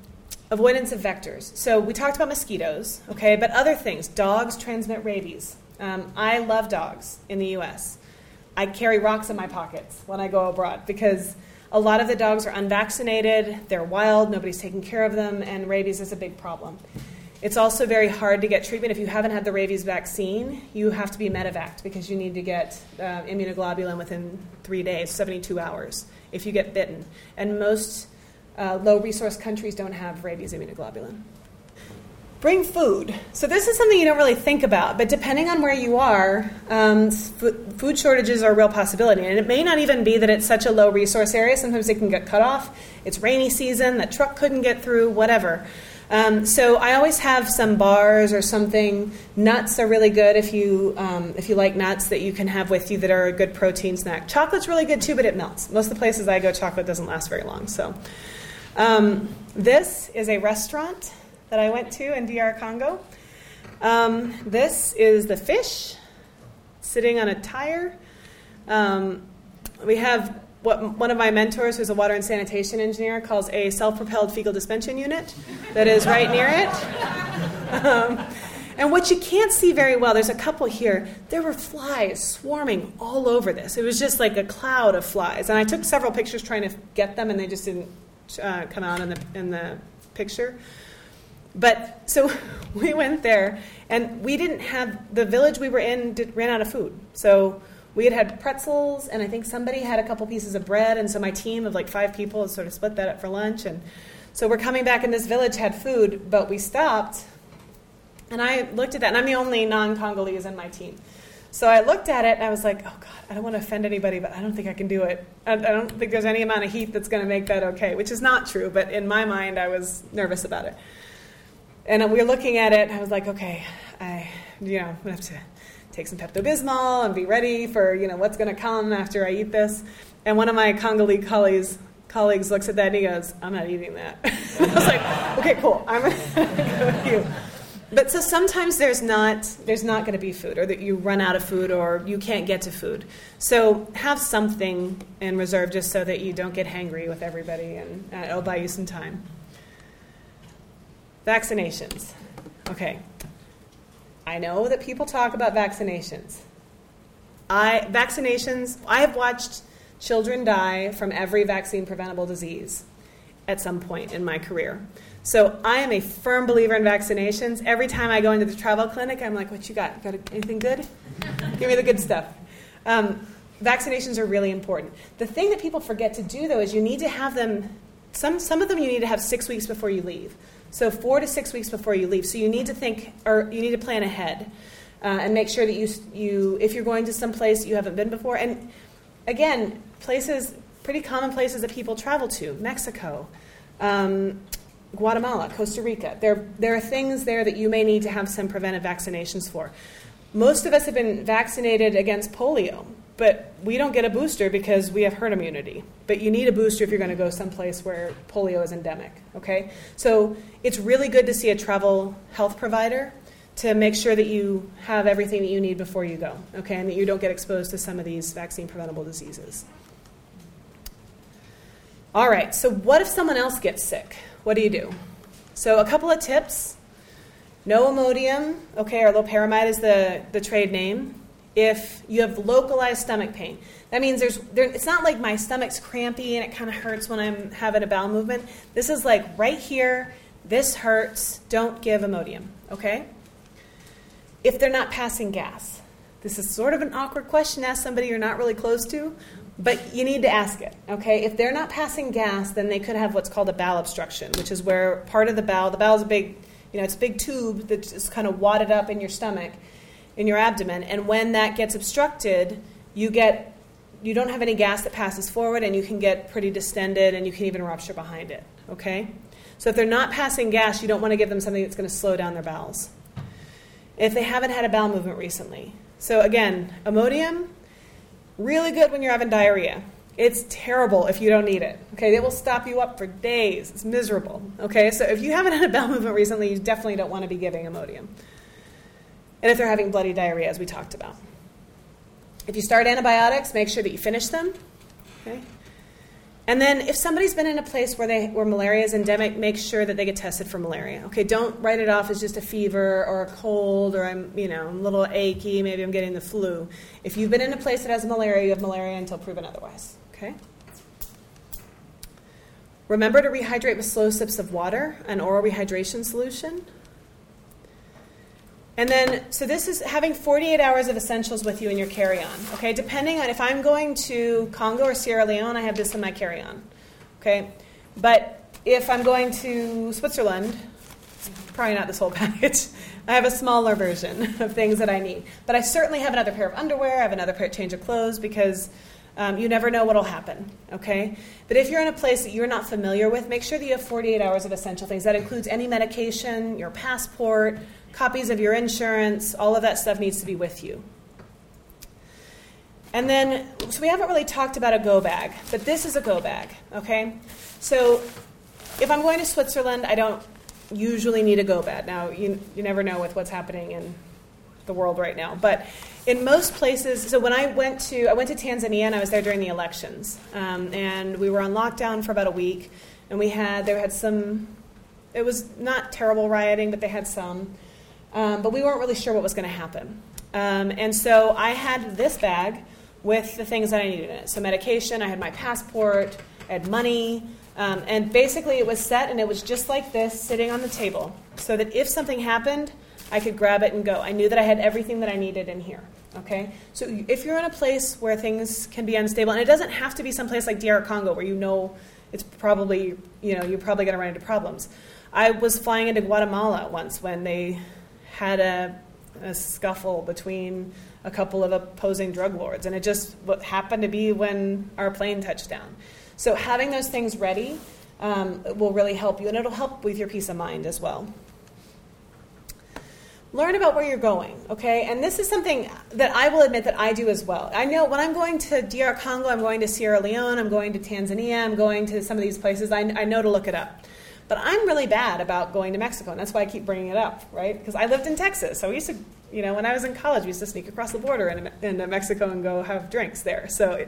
Avoidance of vectors. So we talked about mosquitoes, okay, but other things. Dogs transmit rabies. I love dogs in the U.S. I carry rocks in my pockets when I go abroad because a lot of the dogs are unvaccinated, they're wild, nobody's taking care of them, and rabies is a big problem. It's also very hard to get treatment. If you haven't had the rabies vaccine, you have to be medevaced because you need to get immunoglobulin within 3 days, 72 hours, if you get bitten. And most low-resource countries don't have rabies immunoglobulin. Bring food. So this is something you don't really think about, but depending on where you are, food shortages are a real possibility. And it may not even be that it's such a low-resource area. Sometimes it can get cut off. It's rainy season. That truck couldn't get through, whatever. So I always have some bars or something. Nuts are really good if you like nuts that you can have with you that are a good protein snack. Chocolate's really good too, but it melts. Most of the places I go, chocolate doesn't last very long. So this is a restaurant that I went to in DR Congo. This is the fish sitting on a tire. We have what one of my mentors, who's a water and sanitation engineer, calls a self-propelled fecal dispensing unit that is right near it. And what you can't see very well, there's a couple here, there were flies swarming all over this. It was just like a cloud of flies. And I took several pictures trying to get them, and they just didn't come out in the picture. But so we went there, and we didn't have, the village we were in ran out of food. So we had pretzels, and I think somebody had a couple pieces of bread, and so my team of like 5 people sort of split that up for lunch. And so we're coming back, and this village had food, but we stopped, and I looked at that, and I'm the only non-Congolese in my team. So I looked at it, and I was like, oh, God, I don't want to offend anybody, but I don't think I can do it. I don't think there's any amount of heat that's going to make that okay, which is not true, but in my mind, I was nervous about it. And we were looking at it, and I was like, okay, I'm going to have to take some Pepto-Bismol and be ready for, what's going to come after I eat this. And one of my Congolese colleagues looks at that, and he goes, I'm not eating that. I was like, okay, cool, I'm going to go with you. But so sometimes there's not going to be food, or that you run out of food, or you can't get to food. So have something in reserve just so that you don't get hangry with everybody, and it'll buy you some time. Vaccinations. Okay. I know that people talk about vaccinations. I have watched children die from every vaccine-preventable disease at some point in my career. So I am a firm believer in vaccinations. Every time I go into the travel clinic, I'm like, what you got? Got anything good? Give me the good stuff. Vaccinations are really important. The thing that people forget to do, though, is you need to have them, some of them you need to have 6 weeks before you leave. So 4 to 6 weeks before you leave. So you need to think, or you need to plan ahead and make sure that you if you're going to some place that you haven't been before. And again, pretty common places that people travel to, Mexico, Guatemala, Costa Rica. There are things there that you may need to have some preventive vaccinations for. Most of us have been vaccinated against polio, but we don't get a booster because we have herd immunity. But you need a booster if you're going to go someplace where polio is endemic, okay? So it's really good to see a travel health provider to make sure that you have everything that you need before you go, okay, and that you don't get exposed to some of these vaccine-preventable diseases. All right, so what if someone else gets sick? What do you do? So a couple of tips. No Imodium, okay, or loperamide is the trade name. If you have localized stomach pain, that means it's not like my stomach's crampy and it kind of hurts when I'm having a bowel movement. This is like right here, this hurts, don't give Imodium, okay? If they're not passing gas. This is sort of an awkward question to ask somebody you're not really close to, but you need to ask it, okay? If they're not passing gas, then they could have what's called a bowel obstruction, which is where part of the bowel is a big, it's a big tube that's just kind of wadded up in your stomach, in your abdomen, and when that gets obstructed, you don't have any gas that passes forward, and you can get pretty distended, and you can even rupture behind it, okay? So if they're not passing gas, you don't want to give them something that's going to slow down their bowels. If they haven't had a bowel movement recently. So again, Imodium, really good when you're having diarrhea. It's terrible if you don't need it, okay? It will stop you up for days. It's miserable, okay? So if you haven't had a bowel movement recently, you definitely don't want to be giving Imodium. And if they're having bloody diarrhea, as we talked about. If you start antibiotics, make sure that you finish them, okay? And then if somebody's been in a place where malaria is endemic, make sure that they get tested for malaria. Okay, don't write it off as just a fever or a cold or I'm a little achy, maybe I'm getting the flu. If you've been in a place that has malaria, you have malaria until proven otherwise. Okay? Remember to rehydrate with slow sips of water, an oral rehydration solution. And then, so this is having 48 hours of essentials with you in your carry-on. Okay, depending on if I'm going to Congo or Sierra Leone, I have this in my carry-on. Okay, but if I'm going to Switzerland, probably not this whole package. I have a smaller version of things that I need. But I certainly have another pair of underwear, I have another change of clothes because you never know what will happen, okay? But if you're in a place that you're not familiar with, make sure that you have 48 hours of essential things. That includes any medication, your passport, copies of your insurance, all of that stuff needs to be with you. And then, so we haven't really talked about a go bag, but this is a go bag, okay? So if I'm going to Switzerland, I don't usually need a go bag. Now, you never know with what's happening in the world right now. But in most places, so when I went to Tanzania and I was there during the elections, and we were on lockdown for about a week, and there had some, it was not terrible rioting, but they had some, but we weren't really sure what was going to happen. And so I had this bag with the things that I needed in it. So medication, I had my passport, I had money, and basically it was set and it was just like this sitting on the table so that if something happened, I could grab it and go. I knew that I had everything that I needed in here, okay? So if you're in a place where things can be unstable, and it doesn't have to be someplace like DR Congo where it's probably, you're probably going to run into problems. I was flying into Guatemala once when they had a scuffle between a couple of opposing drug lords, and it just happened to be when our plane touched down. So having those things ready will really help you, and it'll help with your peace of mind as well. Learn about where you're going, okay? And this is something that I will admit that I do as well. I know when I'm going to DR Congo, I'm going to Sierra Leone, I'm going to Tanzania, I'm going to some of these places, I know to look it up. But I'm really bad about going to Mexico, and that's why I keep bringing it up, right? Because I lived in Texas, so we used to, when I was in college, we used to sneak across the border into Mexico and go have drinks there. So,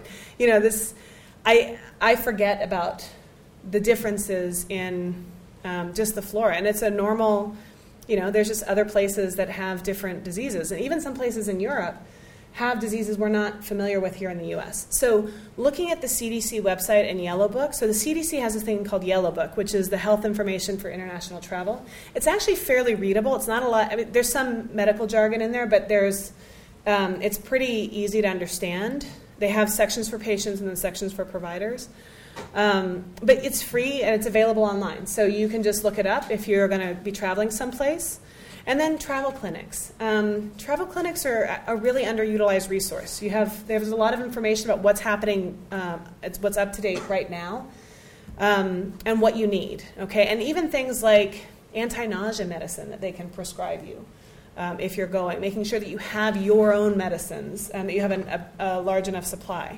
I forget about the differences in just the flora, and it's a normal. There's just other places that have different diseases. And even some places in Europe have diseases we're not familiar with here in the U.S. So looking at the CDC website and Yellow Book, so the CDC has this thing called Yellow Book, which is the health information for international travel. It's actually fairly readable. It's not a lot. I mean, there's some medical jargon in there, but it's pretty easy to understand. They have sections for patients and then sections for providers. But it's free and it's available online. So you can just look it up if you're going to be traveling someplace. And then travel clinics. Travel clinics are a really underutilized resource. There's a lot of information about what's happening, what's up to date right now, and what you need. Okay, and even things like anti-nausea medicine that they can prescribe you if you're going, making sure that you have your own medicines and that you have a large enough supply.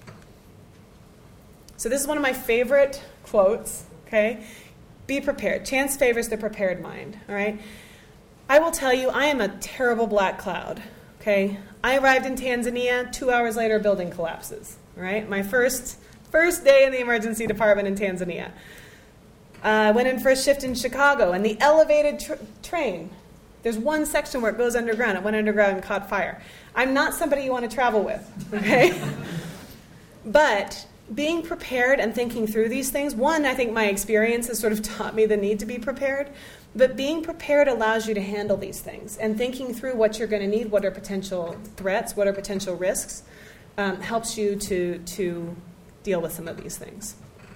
So this is one of my favorite quotes, okay? Be prepared. Chance favors the prepared mind, all right? I will tell you, I am a terrible black cloud, okay? I arrived in Tanzania, 2 hours later, a building collapses, all right? My first day in the emergency department in Tanzania. I went in for a shift in Chicago, and the elevated train, there's one section where it goes underground. It went underground and caught fire. I'm not somebody you want to travel with, okay? But being prepared and thinking through these things, one, I think my experience has sort of taught me the need to be prepared, but being prepared allows you to handle these things. And thinking through what you're going to need, what are potential threats, what are potential risks, helps you to deal with some of these things.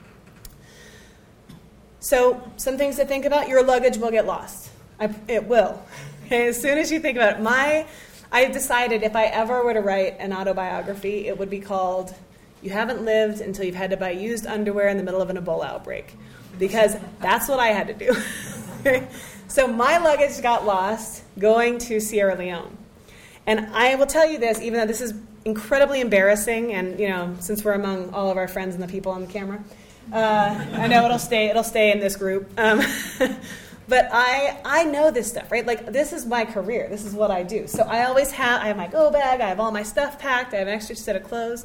So some things to think about, your luggage will get lost. It will. Okay? As soon as you think about it, I decided if I ever were to write an autobiography, it would be called You Haven't Lived Until You've Had to Buy Used Underwear in the Middle of an Ebola Outbreak. Because that's what I had to do. So my luggage got lost going to Sierra Leone. And I will tell you this, even though this is incredibly embarrassing, and since we're among all of our friends and the people on the camera, I know it'll stay in this group. But I know this stuff, right? Like, this is my career. This is what I do. So I have my go bag. I have all my stuff packed. I have an extra set of clothes.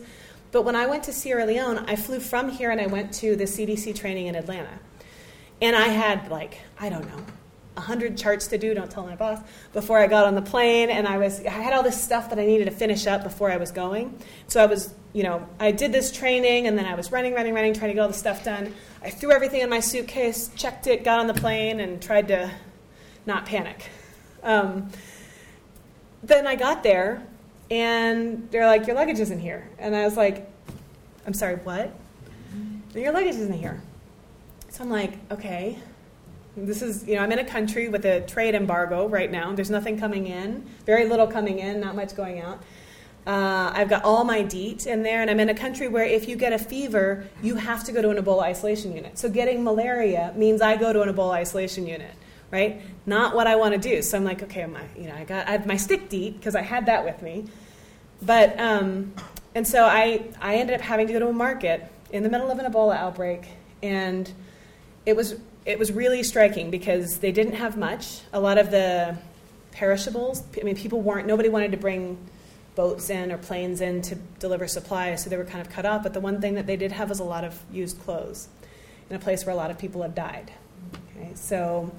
But when I went to Sierra Leone, I flew from here and I went to the CDC training in Atlanta. And I had 100 charts to do, don't tell my boss, before I got on the plane. And I had all this stuff that I needed to finish up before I was going. So I did this training, and then I was running, trying to get all the stuff done. I threw everything in my suitcase, checked it, got on the plane, and tried to not panic. Then I got there, and they're like, your luggage isn't here. And I was like, I'm sorry, what? Your luggage isn't here. So I'm like, okay. This is, I'm in a country with a trade embargo right now. There's nothing coming in, very little coming in, not much going out. I've got all my DEET in there, and I'm in a country where if you get a fever, you have to go to an Ebola isolation unit. So getting malaria means I go to an Ebola isolation unit, right? Not what I want to do. So I'm like, okay, I have my stick DEET because I had that with me. But, and so I ended up having to go to a market in the middle of an Ebola outbreak, and it was really striking because they didn't have much. A lot of the perishables, nobody wanted to bring boats in or planes in to deliver supplies, so they were kind of cut off. But the one thing that they did have was a lot of used clothes in a place where a lot of people have died. Okay, so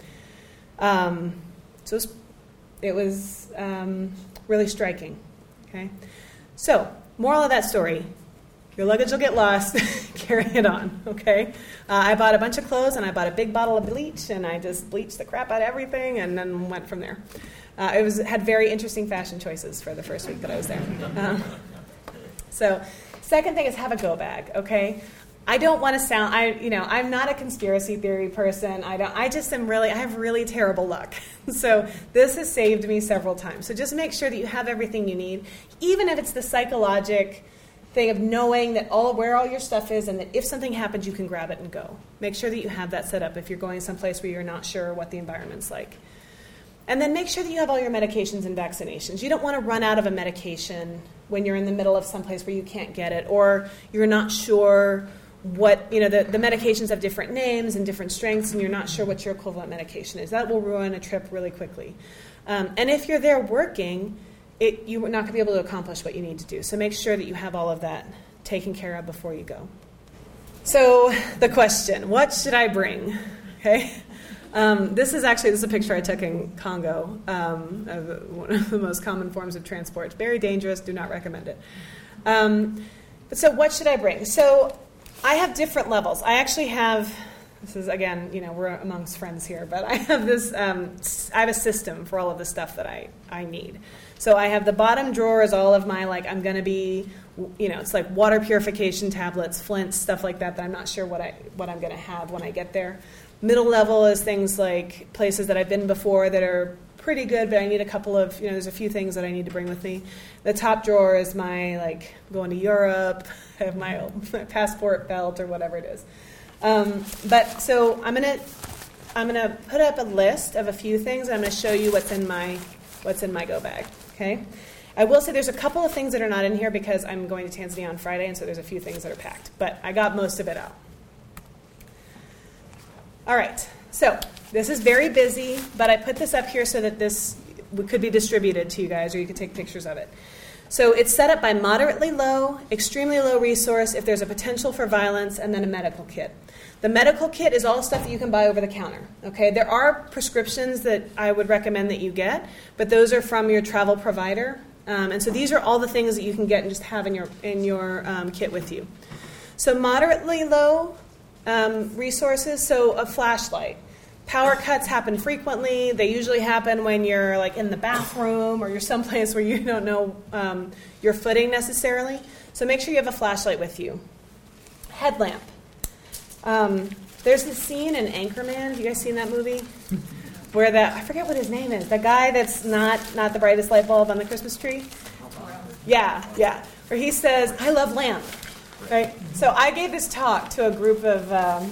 it was really striking. Okay, so moral of that story. Your luggage will get lost. Carry it on, okay? I bought a bunch of clothes, and I bought a big bottle of bleach, and I just bleached the crap out of everything, and then went from there. Had very interesting fashion choices for the first week that I was there. So, second thing is have a go bag, okay? I don't want to sound, I'm not a conspiracy theory person. I have really terrible luck. So this has saved me several times. So just make sure that you have everything you need, even if it's the psychologic thing of knowing that where all your stuff is, and that if something happens, you can grab it and go. Make sure that you have that set up if you're going someplace where you're not sure what the environment's like. And then make sure that you have all your medications and vaccinations. You don't want to run out of a medication when you're in the middle of someplace where you can't get it, or you're not sure what, the medications have different names and different strengths, and you're not sure what your equivalent medication is. That will ruin a trip really quickly. And if you're there working, you're not going to be able to accomplish what you need to do. So make sure that you have all of that taken care of before you go. So the question, what should I bring? Okay. This is a picture I took in Congo of one of the most common forms of transport. It's very dangerous. Do not recommend it. But so what should I bring? So I have different levels. I actually have, this is, again, we're amongst friends here, but I have this, I have a system for all of the stuff that I need. So I have the bottom drawer is all of my, I'm going to be, it's like water purification tablets, flints, stuff like that I'm not sure what I'm going to have when I get there. Middle level is things like places that I've been before that are pretty good, but I need a couple of, there's a few things that I need to bring with me. The top drawer is my, going to Europe, I have my passport belt or whatever it is. But so I'm gonna put up a list of a few things, and I'm going to show you what's in my go bag. Okay, I will say there's a couple of things that are not in here because I'm going to Tanzania on Friday, and so there's a few things that are packed. But I got most of it out. All right, so this is very busy, but I put this up here so that this could be distributed to you guys, or you could take pictures of it. So it's set up by moderately low, extremely low resource, if there's a potential for violence, and then a medical kit. The medical kit is all stuff that you can buy over the counter. Okay, there are prescriptions that I would recommend that you get, but those are from your travel provider. And so these are all the things that you can get and just have in your kit with you. So moderately low resources, so a flashlight. Power cuts happen frequently. They usually happen when you're in the bathroom or you're someplace where you don't know your footing necessarily. So make sure you have a flashlight with you. Headlamp. There's this scene in Anchorman. Have you guys seen that movie? Where I forget what his name is. The guy that's not the brightest light bulb on the Christmas tree. Yeah. Where he says, "I love lamp." Right. So I gave this talk to a group of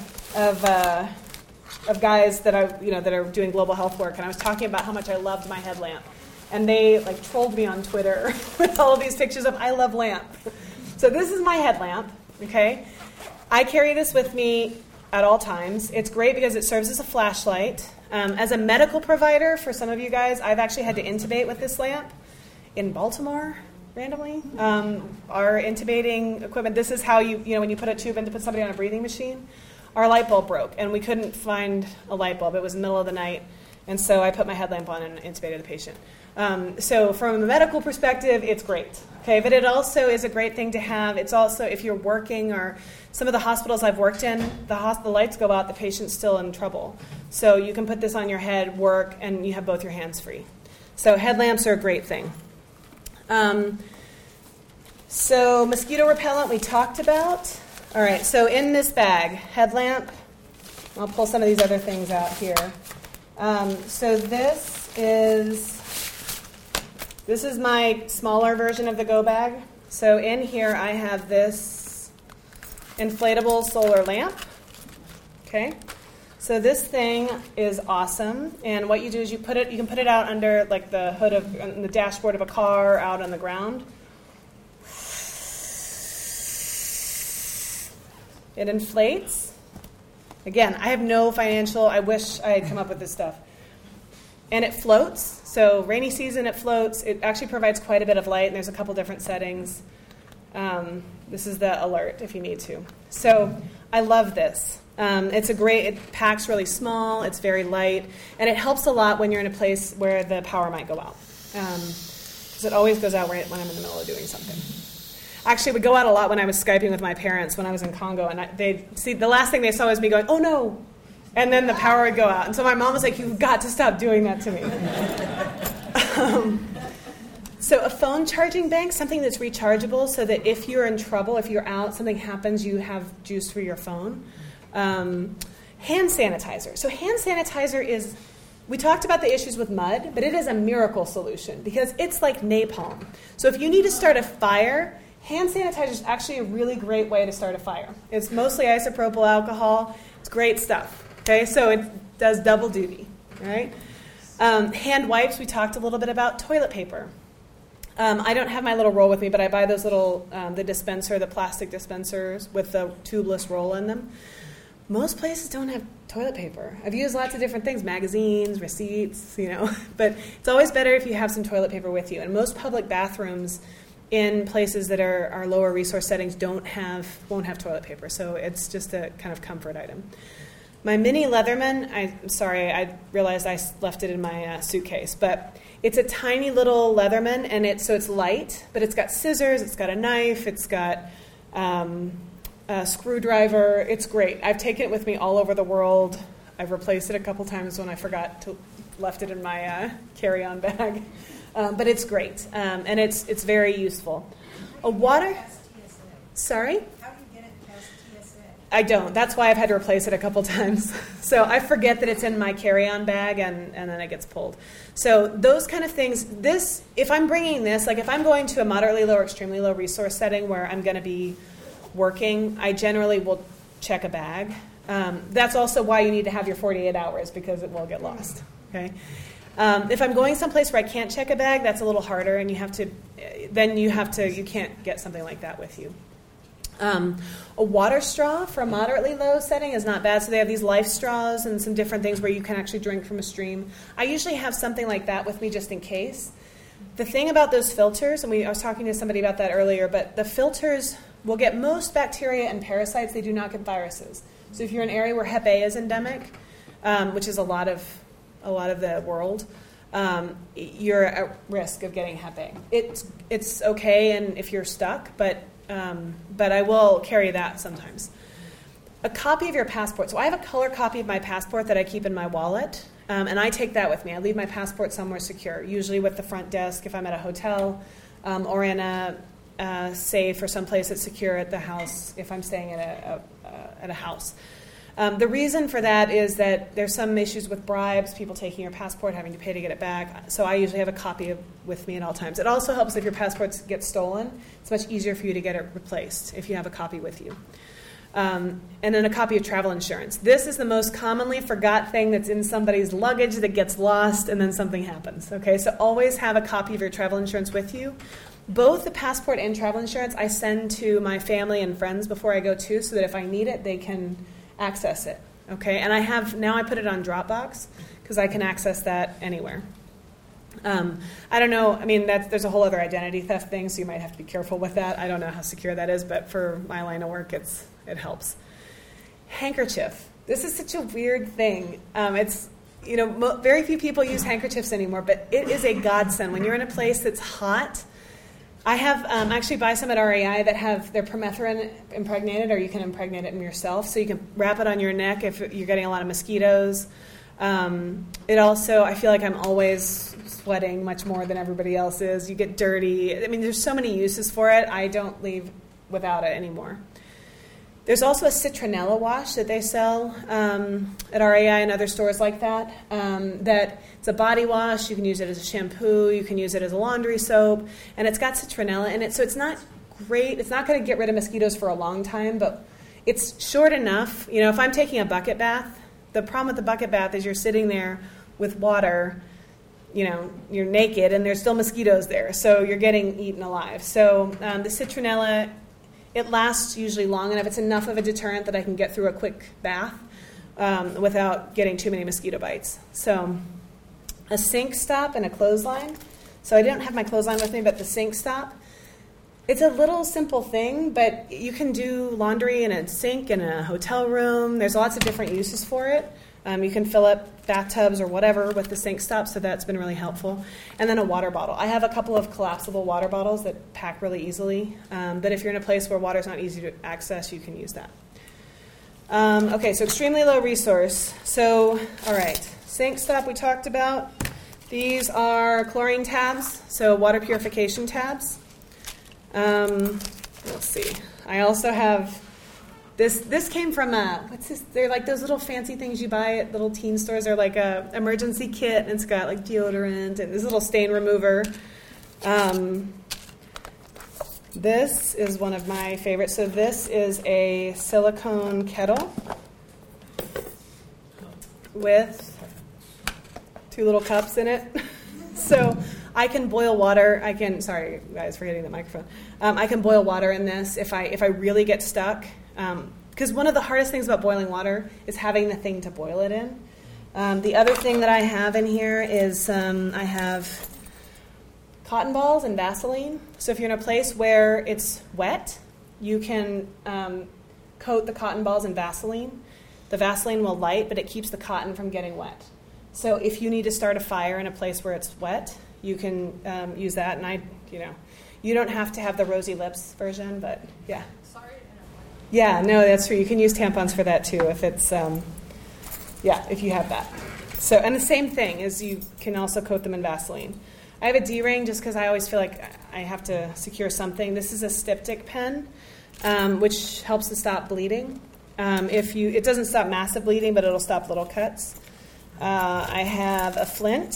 guys that are doing global health work, and I was talking about how much I loved my headlamp, and they trolled me on Twitter with all of these pictures of "I love lamp." So this is my headlamp. Okay. I carry this with me at all times. It's great because it serves as a flashlight. As a medical provider, for some of you guys, I've actually had to intubate with this lamp in Baltimore. randomly. Our intubating equipment, this is how when you put a tube in to put somebody on a breathing machine, our light bulb broke, and we couldn't find a light bulb. It was the middle of the night, and so I put my headlamp on and intubated the patient. So from a medical perspective, it's great. Okay, but it also is a great thing to have. It's also, if you're working, or some of the hospitals I've worked in, the lights go out, the patient's still in trouble. So you can put this on your head, work, and you have both your hands free. So headlamps are a great thing. So mosquito repellent we talked about. All right, so in this bag, headlamp. I'll pull some of these other things out here. So this is my smaller version of the Go Bag. So in here I have this inflatable solar lamp. Okay, so this thing is awesome. And what you do is you can put it out under like the hood of the dashboard of a car, out on the ground. It inflates. Again, I have no financial. I wish I had come up with this stuff. And it floats. So rainy season, it floats. It actually provides quite a bit of light, and there's a couple different settings. This is the alert if you need to. So I love this. It packs really small, it's very light, and it helps a lot when you're in a place where the power might go out. Because it always goes out when I'm in the middle of doing something. Actually, it would go out a lot when I was Skyping with my parents when I was in Congo, and the last thing they saw was me going, "Oh no," and then the power would go out. And so my mom was like, "You've got to stop doing that to me." So a phone charging bank, something that's rechargeable so that if you're in trouble, if you're out, something happens, you have juice for your phone. Hand sanitizer. So hand sanitizer we talked about the issues with mud, but it is a miracle solution because it's like napalm. So if you need to start a fire, hand sanitizer is actually a really great way to start a fire. It's mostly isopropyl alcohol. It's great stuff. Okay, so it does double duty. All right. Hand wipes, we talked a little bit about. Toilet paper. I don't have my little roll with me, but I buy those little, the plastic dispensers with the tubeless roll in them. Most places don't have toilet paper. I've used lots of different things, magazines, receipts, but it's always better if you have some toilet paper with you. And most public bathrooms in places that are lower resource settings won't have toilet paper, so it's just a kind of comfort item. My mini Leatherman, I'm sorry, I realized I left it in my suitcase, but it's a tiny little Leatherman, and it's light, but it's got scissors, it's got a knife, it's got a screwdriver. It's great. I've taken it with me all over the world. I've replaced it a couple times when I left it in my carry-on bag. But it's great, and it's very useful. A water. Sorry? How do you get it past TSA? I don't. That's why I've had to replace it a couple times. So I forget that it's in my carry-on bag, and then it gets pulled. So those kind of things. If I'm bringing this, like if I'm going to a moderately low or extremely low resource setting where I'm going to be working, I generally will check a bag. That's also why you need to have your 48 hours, because it will get lost. Okay. If I'm going someplace where I can't check a bag, that's a little harder, and you can't get something like that with you. A water straw for a moderately low setting is not bad. So they have these life straws and some different things where you can actually drink from a stream. I usually have something like that with me just in case. The thing about those filters, and I was talking to somebody about that earlier, but the filters will get most bacteria and parasites. They do not get viruses. So if you're in an area where Hep A is endemic, which is a lot of the world, you're at risk of getting Hep A. It's okay, and if you're stuck, but I will carry that sometimes. A copy of your passport. So I have a color copy of my passport that I keep in my wallet, and I take that with me. I leave my passport somewhere secure, usually with the front desk if I'm at a hotel, or in a safe or someplace that's secure at the house if I'm staying at a house. The reason for that is that there's some issues with bribes, people taking your passport, having to pay to get it back. So I usually have a copy with me at all times. It also helps if your passport gets stolen. It's much easier for you to get it replaced if you have a copy with you. And then a copy of travel insurance. This is the most commonly forgot thing that's in somebody's luggage that gets lost and then something happens. Okay, so always have a copy of your travel insurance with you. Both the passport and travel insurance I send to my family and friends before I go too, so that if I need it, they can access it. Okay, and I put it on Dropbox because I can access that anywhere. I don't know. I mean, there's a whole other identity theft thing, so you might have to be careful with that. I don't know how secure that is, but for my line of work, it helps. Handkerchief. This is such a weird thing. It's, very few people use handkerchiefs anymore, but it is a godsend. When you're in a place that's hot, I have actually buy some at REI that have their permethrin impregnated, or you can impregnate it in yourself. So you can wrap it on your neck if you're getting a lot of mosquitoes. It also, I feel like I'm always sweating much more than everybody else is. You get dirty. I mean, there's so many uses for it. I don't leave without it anymore. There's also a citronella wash that they sell at REI and other stores like that. That it's a body wash. You can use it as a shampoo. You can use it as a laundry soap. And it's got citronella in it. So it's not great. It's not going to get rid of mosquitoes for a long time, but it's short enough. If I'm taking a bucket bath, the problem with the bucket bath is you're sitting there with water, you're naked, and there's still mosquitoes there. So you're getting eaten alive. So the citronella, it lasts usually long enough. It's enough of a deterrent that I can get through a quick bath without getting too many mosquito bites. So a sink stop and a clothesline. So I didn't have my clothesline with me, but the sink stop. It's a little simple thing, but you can do laundry in a sink in a hotel room. There's lots of different uses for it. You can fill up bathtubs or whatever with the sink stop, so that's been really helpful. And then a water bottle. I have a couple of collapsible water bottles that pack really easily, but if you're in a place where water's not easy to access, you can use that. Okay, so extremely low resource. So, all right, sink stop we talked about. These are chlorine tabs, so water purification tabs. Let's see. I also have this came from what's this? They're like those little fancy things you buy at little teen stores. They're like a emergency kit, and it's got like deodorant and this little stain remover. This is one of my favorites. So this is a silicone kettle with 2 little cups in it. So I can boil water. Sorry guys for hitting the microphone. I can boil water in this if I really get stuck. Because one of the hardest things about boiling water is having the thing to boil it in. The other thing that I have in here is I have cotton balls and Vaseline. So if you're in a place where it's wet, you can coat the cotton balls in Vaseline. The Vaseline will light, but it keeps the cotton from getting wet. So if you need to start a fire in a place where it's wet, you can use that. And you don't have to have the rosy lips version, but yeah. Yeah, no, that's true. You can use tampons for that too if it's, if you have that. So, and the same thing is you can also coat them in Vaseline. I have a D-ring just because I always feel like I have to secure something. This is a styptic pen, which helps to stop bleeding. It doesn't stop massive bleeding, but it'll stop little cuts. I have a flint.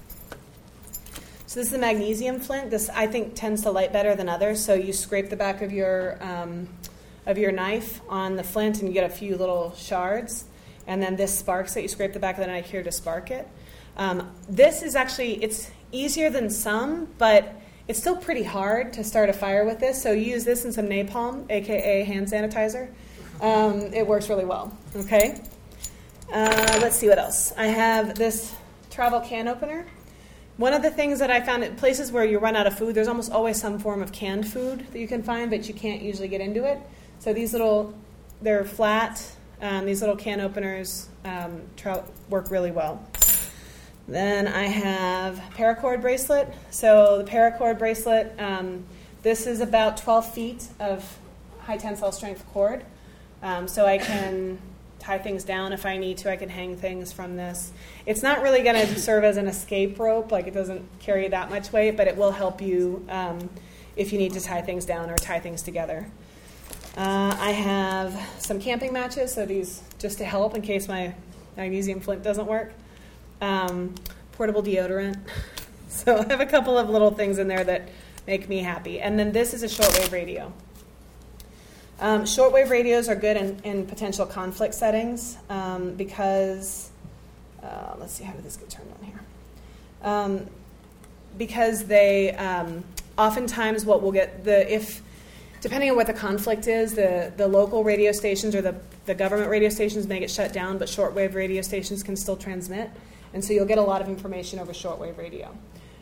So this is a magnesium flint. This, I think, tends to light better than others. So you scrape the back of your knife on the flint, and you get a few little shards. And then this sparks it. You scrape the back of the knife here to spark it. This is actually, it's easier than some, but it's still pretty hard to start a fire with this. So you use this and some napalm, a.k.a. hand sanitizer. It works really well. Okay. Let's see what else. I have this travel can opener. One of the things that I found at places where you run out of food, there's almost always some form of canned food that you can find, but you can't usually get into it. So these they're flat. These little can openers work really well. Then I have paracord bracelet. So the paracord bracelet, this is about 12 feet of high tensile strength cord. So I can tie things down if I need to. I can hang things from this. It's not really going to serve as an escape rope. Like, it doesn't carry that much weight, but it will help you if you need to tie things down or tie things together. I have some camping matches, so these just to help in case my magnesium flint doesn't work. Portable deodorant. So I have a couple of little things in there that make me happy. And then this is a shortwave radio. Shortwave radios are good in potential conflict settings because, let's see, how did this get turned on here? Because they, oftentimes what we'll get, depending on what the conflict is, the local radio stations or the government radio stations may get shut down, but shortwave radio stations can still transmit. And so you'll get a lot of information over shortwave radio.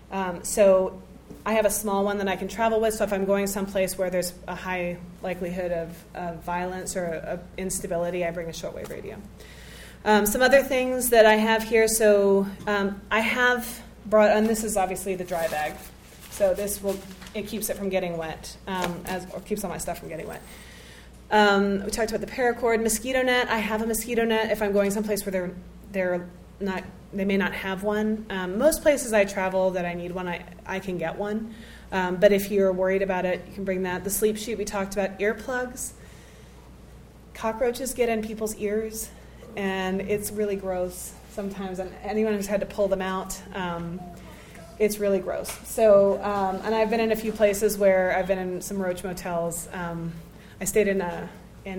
So I have a small one that I can travel with, so if I'm going someplace where there's a high likelihood of violence or instability, I bring a shortwave radio. Some other things that I have here, so I have brought, and this is obviously the dry bag, so it keeps it from getting wet, or keeps all my stuff from getting wet. We talked about the paracord. Mosquito net, I have a mosquito net if I'm going someplace where they may not have one. Most places I travel that I need one, I can get one. But if you're worried about it, you can bring that. The sleep sheet we talked about. Earplugs. Cockroaches get in people's ears, and it's really gross sometimes. And anyone who's had to pull them out, it's really gross. So, and I've been in a few places where I've been in some roach motels. I stayed in a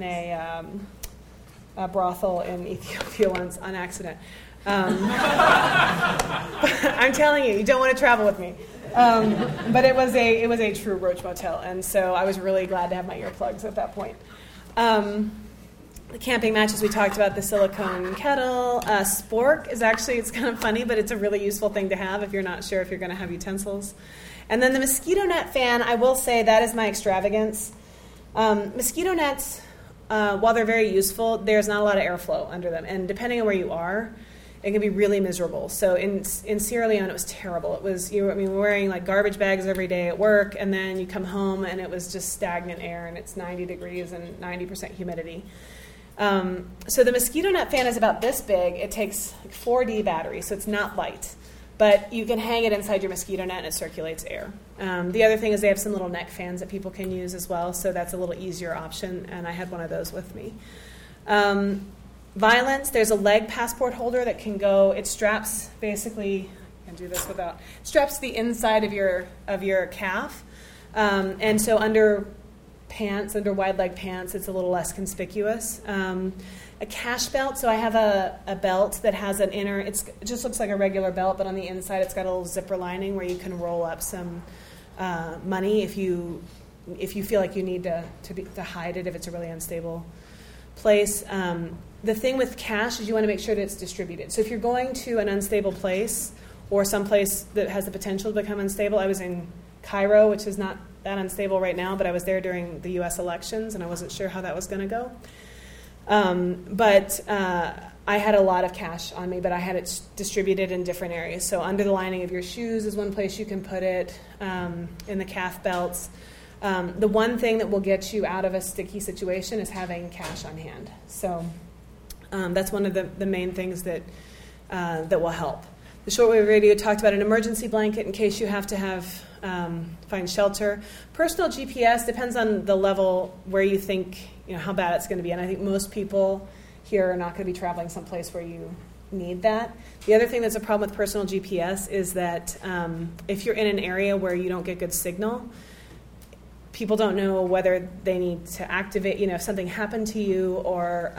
brothel in Ethiopia once on accident. I'm telling you, you don't want to travel with me. But it was a true roach motel, and so I was really glad to have my earplugs at that point. The camping matches we talked about, the silicone kettle. Spork is actually, it's kind of funny, but it's a really useful thing to have if you're not sure if you're going to have utensils. And then the mosquito net fan, I will say that is my extravagance. Mosquito nets, while they're very useful, there's not a lot of airflow under them. And depending on where you are, it can be really miserable. So in Sierra Leone, it was terrible. It was, we're wearing like garbage bags every day at work, and then you come home and it was just stagnant air, and it's 90 degrees and 90% humidity. So the mosquito net fan is about this big. It takes like 4D battery, so it's not light. But you can hang it inside your mosquito net and it circulates air. The other thing is they have some little neck fans that people can use as well, so that's a little easier option, and I had one of those with me. Violence, there's a leg passport holder that can go, it straps basically, I can do this without, straps the inside of your calf, and so under wide leg pants, it's a little less conspicuous. A cash belt, so I have a belt that has an inner, it just looks like a regular belt, but on the inside it's got a little zipper lining where you can roll up some money if you feel like you need to hide it if it's a really unstable place. The thing with cash is you want to make sure that it's distributed. So if you're going to an unstable place or someplace that has the potential to become unstable, I was in Cairo, which is not that unstable right now, but I was there during the U.S. elections, and I wasn't sure how that was going to go. But I had a lot of cash on me, but I had it distributed in different areas. So under the lining of your shoes is one place you can put it, in the calf belts. The one thing that will get you out of a sticky situation is having cash on hand. So that's one of the main things that will help. The shortwave radio talked about an emergency blanket in case you have to find shelter. Personal GPS depends on the level where you think, how bad it's going to be. And I think most people here are not going to be traveling someplace where you need that. The other thing that's a problem with personal GPS is that if you're in an area where you don't get good signal, people don't know whether they need to activate, if something happened to you or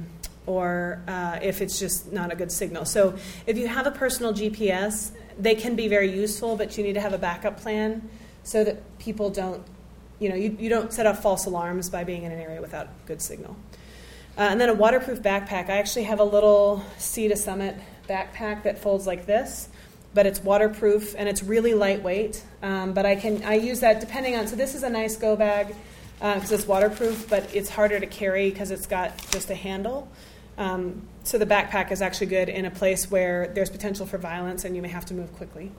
if it's just not a good signal. So if you have a personal GPS, they can be very useful, but you need to have a backup plan so that people don't, you don't set off false alarms by being in an area without good signal. And then a waterproof backpack. I actually have a little Sea to Summit backpack that folds like this, but it's waterproof and it's really lightweight. But I use that depending on, so this is a nice go bag because it's waterproof, but it's harder to carry because it's got just a handle. So the backpack is actually good in a place where there's potential for violence and you may have to move quickly.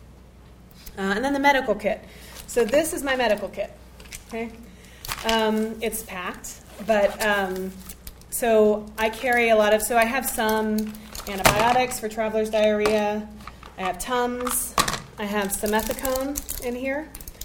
And then the medical kit. So this is my medical kit. Okay, it's packed, but so I carry a lot of. So I have some antibiotics for traveler's diarrhea. I have Tums. I have some methicone in here.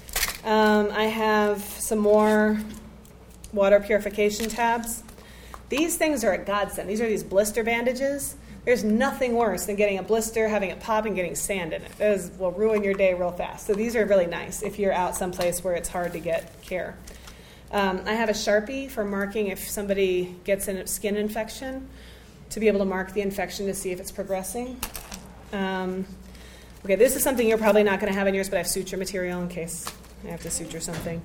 I have some more water purification tabs. These things are a godsend. These are these blister bandages. There's nothing worse than getting a blister, having it pop, and getting sand in it. Those will ruin your day real fast. So these are really nice if you're out someplace where it's hard to get care. I have a Sharpie for marking if somebody gets a skin infection, to be able to mark the infection to see if it's progressing. Okay, this is something you're probably not going to have in yours, but I have suture material in case I have to suture something.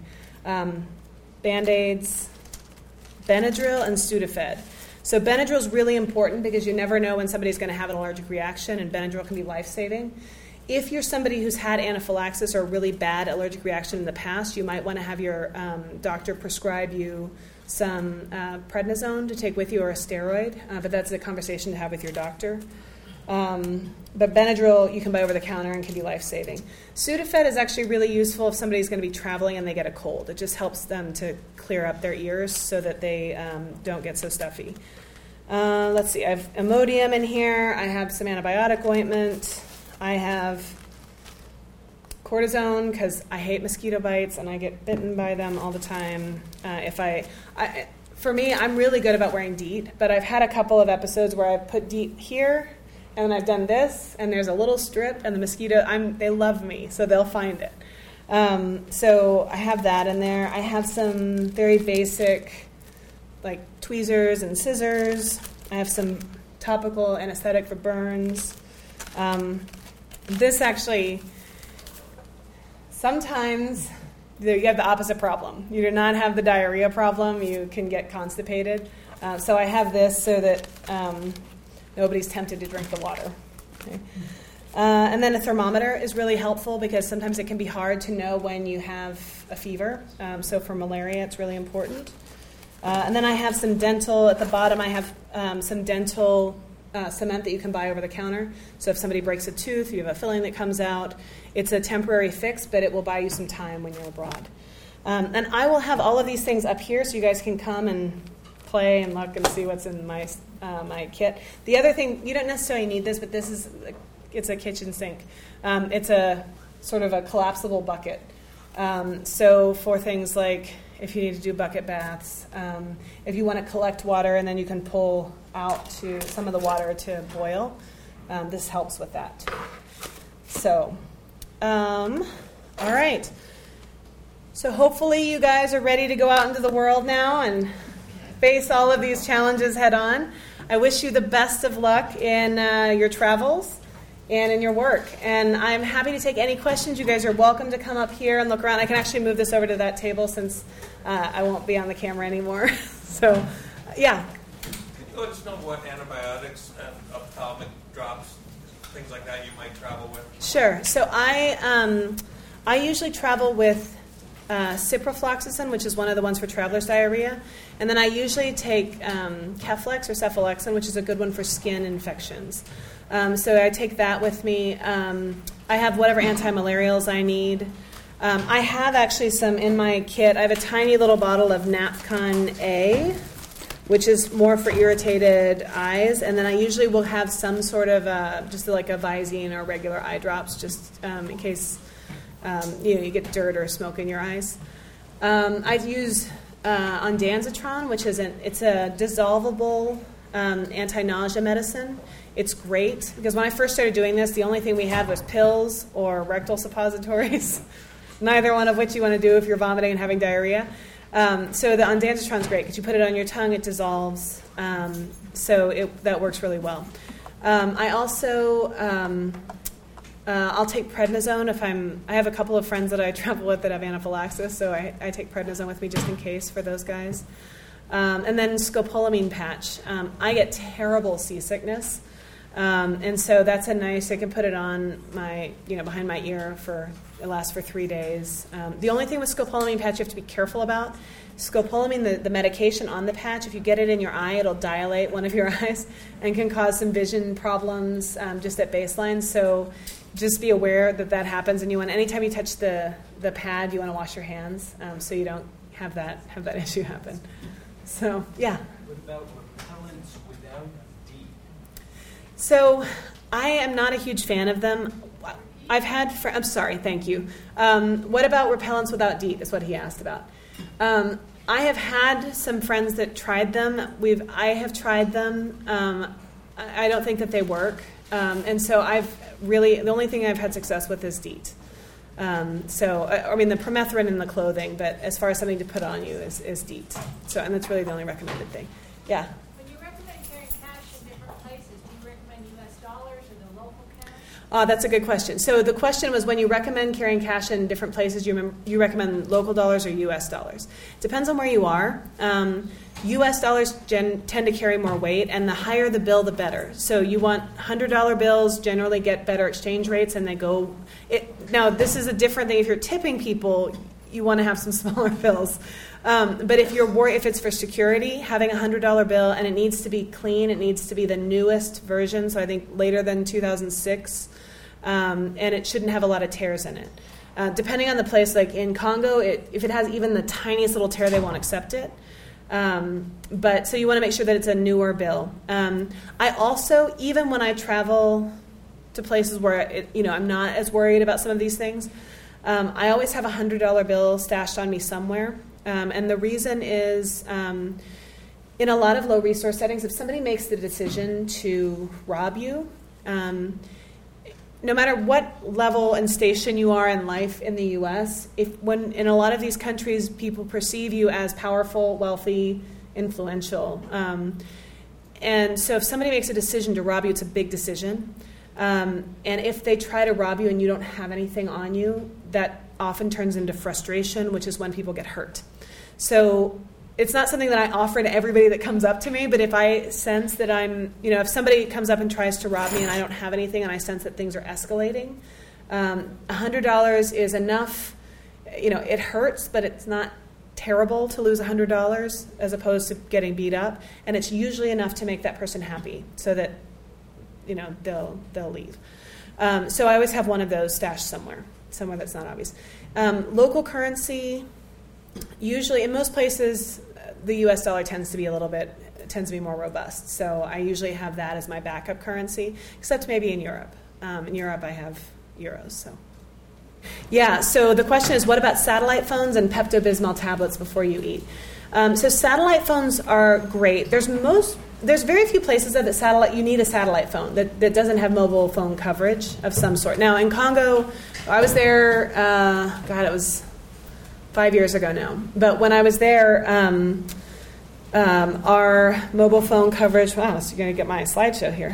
Band-Aids, Benadryl, and Sudafed. So Benadryl is really important because you never know when somebody's going to have an allergic reaction, and Benadryl can be life-saving. If you're somebody who's had anaphylaxis or a really bad allergic reaction in the past, you might want to have your doctor prescribe you some prednisone to take with you or a steroid, but that's a conversation to have with your doctor. But Benadryl you can buy over the counter and can be life-saving. Sudafed is actually really useful if somebody's going to be traveling and they get a cold. It just helps them to clear up their ears so that they don't get so stuffy. Let's see, I have Imodium in here. I have some antibiotic ointment. I have cortisone because I hate mosquito bites and I get bitten by them all the time. For me, I'm really good about wearing DEET, but I've had a couple of episodes where I've put DEET here and I've done this, and there's a little strip, and the mosquito, they love me, so they'll find it. So I have that in there. I have some very basic, like tweezers and scissors. I have some topical anesthetic for burns. This actually, sometimes you have the opposite problem. You do not have the diarrhea problem. You can get constipated. So I have this so that nobody's tempted to drink the water. Okay. And then a thermometer is really helpful because sometimes it can be hard to know when you have a fever. So for malaria, it's really important. And then I have some dental, at the bottom I have some dental cement that you can buy over the counter. So if somebody breaks a tooth, you have a filling that comes out, it's a temporary fix, but it will buy you some time when you're abroad. And I will have all of these things up here so you guys can come and play and look and see what's in my kit. The other thing, you don't necessarily need this, but it's a kitchen sink. It's a sort of a collapsible bucket. So for things like if you need to do bucket baths, if you want to collect water and then you can pull out to some of the water to boil, this helps with that too. So, all right. So hopefully you guys are ready to go out into the world now and face all of these challenges head on. I wish you the best of luck in your travels and in your work. And I'm happy to take any questions. You guys are welcome to come up here and look around. I can actually move this over to that table since I won't be on the camera anymore. So, yeah. Could you let us know what antibiotics and ophthalmic drops, things like that, you might travel with? Sure. So I usually travel with ciprofloxacin, which is one of the ones for traveler's diarrhea. And then I usually take Keflex or Cephalexin, which is a good one for skin infections. So I take that with me. I have whatever anti-malarials I need. I have actually some in my kit. I have a tiny little bottle of Napcon A, which is more for irritated eyes. And then I usually will have some sort of just like a Visine or regular eye drops, just in case you get dirt or smoke in your eyes. I use ondansetron, which is it's a dissolvable anti-nausea medicine. It's great because when I first started doing this, the only thing we had was pills or rectal suppositories, neither one of which you want to do if you're vomiting and having diarrhea. So the ondansetron's great because you put it on your tongue, it dissolves. So that works really well. I also I'll take prednisone if I have a couple of friends that I travel with that have anaphylaxis, so I take prednisone with me just in case for those guys. And then scopolamine patch. I get terrible seasickness, and so that's I can put it on my, behind my ear it lasts for 3 days. The only thing with scopolamine patch you have to be careful about, scopolamine, the medication on the patch, if you get it in your eye, it'll dilate one of your eyes and can cause some vision problems just at baseline. So just be aware that happens, and anytime you touch the pad, you want to wash your hands so you don't have that issue happen. So, yeah. What about repellents without DEET? So, I am not a huge fan of them. I've had... I'm sorry, thank you. What about repellents without DEET is what he asked about. I have had some friends that tried them. I have tried them. I don't think that they work. And so the only thing I've had success with is DEET. The permethrin in the clothing, but as far as something to put on you is DEET. And that's really the only recommended thing. Yeah? When you recommend carrying cash in different places, do you recommend U.S. dollars or the local cash? That's a good question. So the question was, when you recommend carrying cash in different places, you recommend local dollars or U.S. dollars? Depends on where you are. U.S. dollars tend to carry more weight, and the higher the bill, the better. So you want $100 bills generally get better exchange rates, and they go. Now, this is a different thing. If you're tipping people, you want to have some smaller bills. But if you're worried, if it's for security, having a $100 bill, and it needs to be clean, it needs to be the newest version, so I think later than 2006, and it shouldn't have a lot of tears in it. Depending on the place, like in Congo, if it has even the tiniest little tear, they won't accept it. But so you want to make sure that it's a newer bill. I also, even when I travel to places where I'm not as worried about some of these things, I always have a $100 bill stashed on me somewhere. And the reason is, in a lot of low resource settings, if somebody makes the decision to rob you, no matter what level and station you are in life in the U.S., when in a lot of these countries people perceive you as powerful, wealthy, influential, and so if somebody makes a decision to rob you, it's a big decision. And if they try to rob you and you don't have anything on you, that often turns into frustration, which is when people get hurt. So it's not something that I offer to everybody that comes up to me, but if I sense that if somebody comes up and tries to rob me and I don't have anything and I sense that things are escalating, $100 is enough. It hurts, but it's not terrible to lose $100 as opposed to getting beat up, and it's usually enough to make that person happy so that they'll leave. So I always have one of those stashed somewhere that's not obvious. Local currency, usually in most places, the U.S. dollar tends to be more robust. So I usually have that as my backup currency, except maybe in Europe. In Europe, I have euros. So yeah. So the question is, what about satellite phones and Pepto-Bismol tablets before you eat? So satellite phones are great. There's very few places that you need a satellite phone that doesn't have mobile phone coverage of some sort. Now, in Congo, I was there, it was 5 years ago now. But when I was there, our mobile phone coverage, so you're going to get my slideshow here.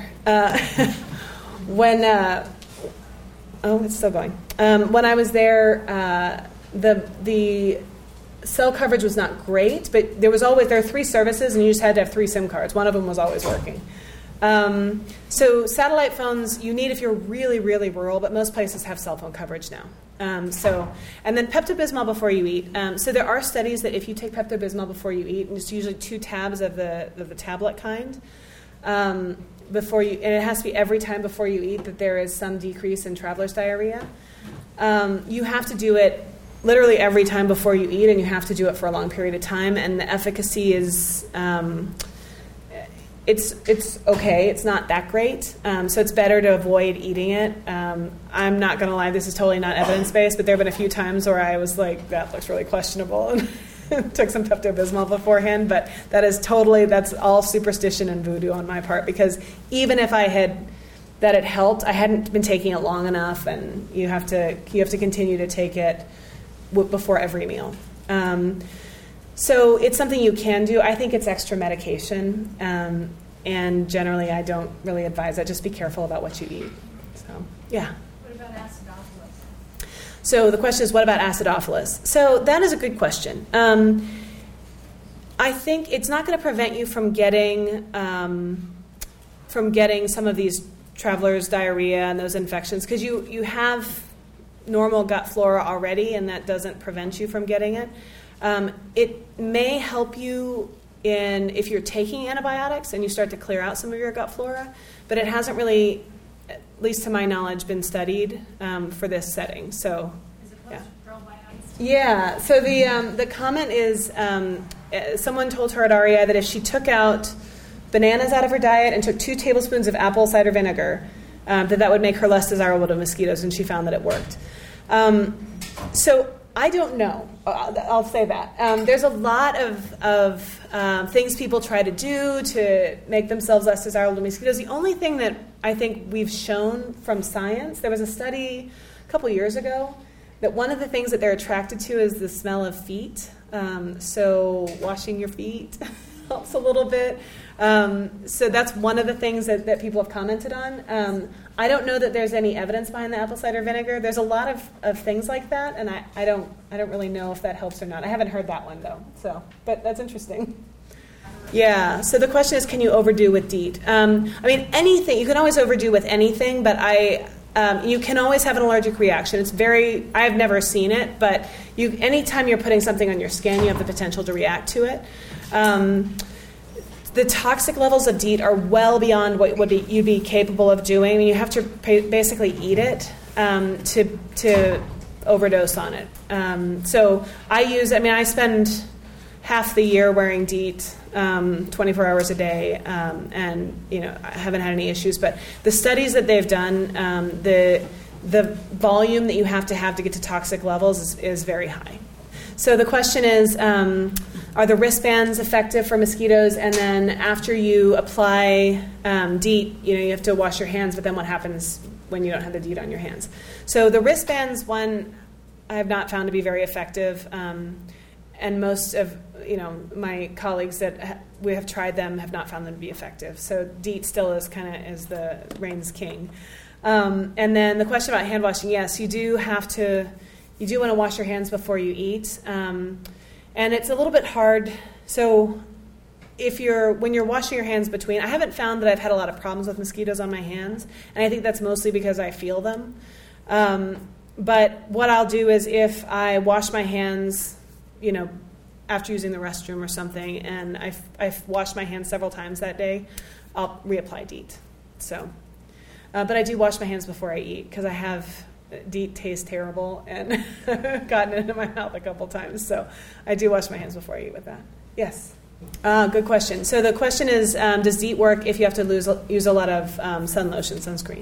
It's still going. When I was there, the cell coverage was not great, but there are 3 services, and you just had to have 3 SIM cards. One of them was always working. So satellite phones you need if you're really, really rural, but most places have cell phone coverage now. And then Pepto-Bismol before you eat. So there are studies that if you take Pepto-Bismol before you eat, and it's usually 2 tabs of the tablet kind, and it has to be every time before you eat, that there is some decrease in traveler's diarrhea. You have to do it literally every time before you eat, and you have to do it for a long period of time, and the efficacy is it's okay. It's not that great, so it's better to avoid eating it. I'm not going to lie, this is totally not evidence-based, but there have been a few times where I was like, that looks really questionable, and took some Pepto-Bismol beforehand, but that's all superstition and voodoo on my part, because even if that it helped, I hadn't been taking it long enough, and you have to continue to take it before every meal. So it's something you can do. I think it's extra medication, and generally I don't really advise that. Just be careful about what you eat. So, yeah. What about acidophilus? So the question is, what about acidophilus? So that is a good question. I think it's not going to prevent you from getting some of these travelers' diarrhea and those infections, because you have normal gut flora already, and that doesn't prevent you from getting it. It may help you if you're taking antibiotics and you start to clear out some of your gut flora, but it hasn't really, at least to my knowledge, been studied for this setting. So, As opposed to probiotics? Yeah. So the comment is someone told her at REI that if she took out bananas out of her diet and took 2 tablespoons of apple cider vinegar, that would make her less desirable to mosquitoes, and she found that it worked. So I don't know. I'll say that. There's a lot of things people try to do to make themselves less desirable to mosquitoes. The only thing that I think we've shown from science, there was a study a couple years ago that one of the things that they're attracted to is the smell of feet. So washing your feet helps a little bit. So that's one of the things that people have commented on. I don't know that there's any evidence behind the apple cider vinegar. There's a lot of things like that, and I don't really know if that helps or not. I haven't heard that one though. So, but that's interesting. Yeah. So the question is, can you overdo with DEET? I mean, anything. You can always overdo with anything, but you can always have an allergic reaction. I've never seen it, but anytime you're putting something on your skin, you have the potential to react to it. The toxic levels of DEET are well beyond what you'd be capable of doing. I mean, you have to basically eat it to overdose on it. So I spend half the year wearing DEET 24 hours a day, and I haven't had any issues. But the studies that they've done, the volume that you have to get to toxic levels is very high. So the question is, are the wristbands effective for mosquitoes? And then after you apply DEET, you have to wash your hands, but then what happens when you don't have the DEET on your hands? So the wristbands, one, I have not found to be very effective, and most of my colleagues that we have tried them have not found them to be effective. So DEET still is the reigns king. And then the question about hand washing, yes, you do want to wash your hands before you eat. And it's a little bit hard. So when you're washing your hands between, I haven't found that I've had a lot of problems with mosquitoes on my hands, and I think that's mostly because I feel them. But what I'll do is if I wash my hands, after using the restroom or something, and I've washed my hands several times that day, I'll reapply DEET. So, but I do wash my hands before I eat because I have DEET tastes terrible and gotten it into my mouth a couple times. So I do wash my hands before I eat with that. Yes. Good question. So the question is, does DEET work if you have to use a lot of sun lotion, sunscreen?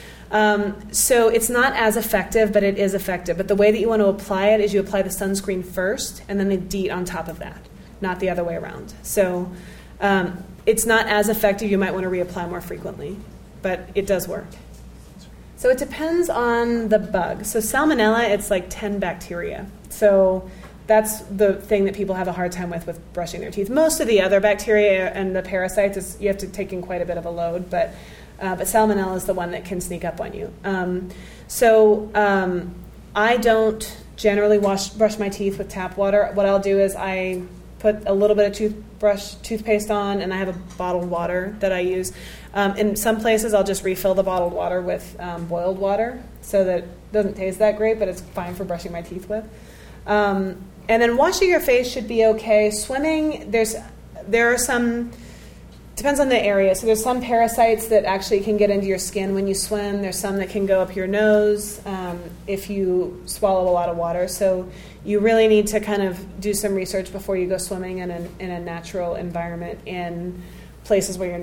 So it's not as effective, but it is effective. But the way that you want to apply it is you apply the sunscreen first and then the DEET on top of that, not the other way around. So it's not as effective. You might want to reapply more frequently, but it does work. So it depends on the bug. So Salmonella, it's like 10 bacteria. So that's the thing that people have a hard time with brushing their teeth. Most of the other bacteria and the parasites, you have to take in quite a bit of a load, but Salmonella is the one that can sneak up on you. I don't generally brush my teeth with tap water. What I'll do is I put a little bit of toothpaste on, and I have a bottled water that I use. In some places, I'll just refill the bottled water with boiled water so that it doesn't taste that great, but it's fine for brushing my teeth with. And then washing your face should be okay. Swimming, there are some... Depends on the area. So there's some parasites that actually can get into your skin when you swim. There's some that can go up your nose if you swallow a lot of water. So you really need to kind of do some research before you go swimming in a natural environment in places where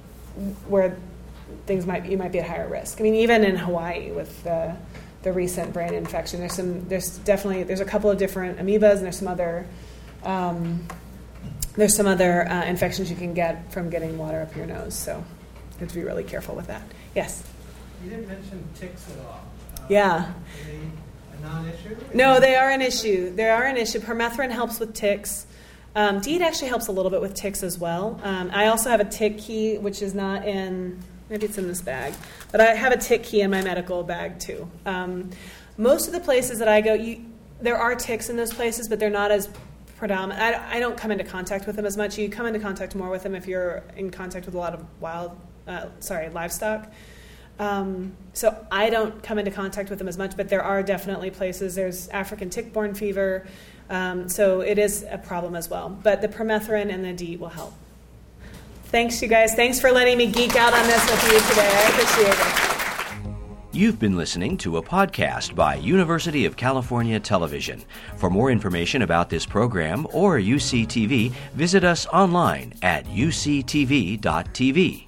you might be at higher risk. I mean, even in Hawaii with the recent brain infection, there's a couple of different amoebas, and there's some other infections you can get from getting water up your nose, so you have to be really careful with that. Yes? You didn't mention ticks at all. Yeah. Are they a non-issue? No, they are an issue. They are an issue. Permethrin helps with ticks. DEET actually helps a little bit with ticks as well. I also have a tick key, which is not in, maybe it's in this bag, but I have a tick key in my medical bag too. Most of the places that I go, there are ticks in those places, but they're not as predominant. I don't come into contact with them as much. You come into contact more with them if you're in contact with a lot of livestock. So I don't come into contact with them as much, but there are definitely places. There's African tick-borne fever, so it is a problem as well. But the permethrin and the DEET will help. Thanks, you guys. Thanks for letting me geek out on this with you today. I appreciate it. You've been listening to a podcast by University of California Television. For more information about this program or UCTV, visit us online at uctv.tv.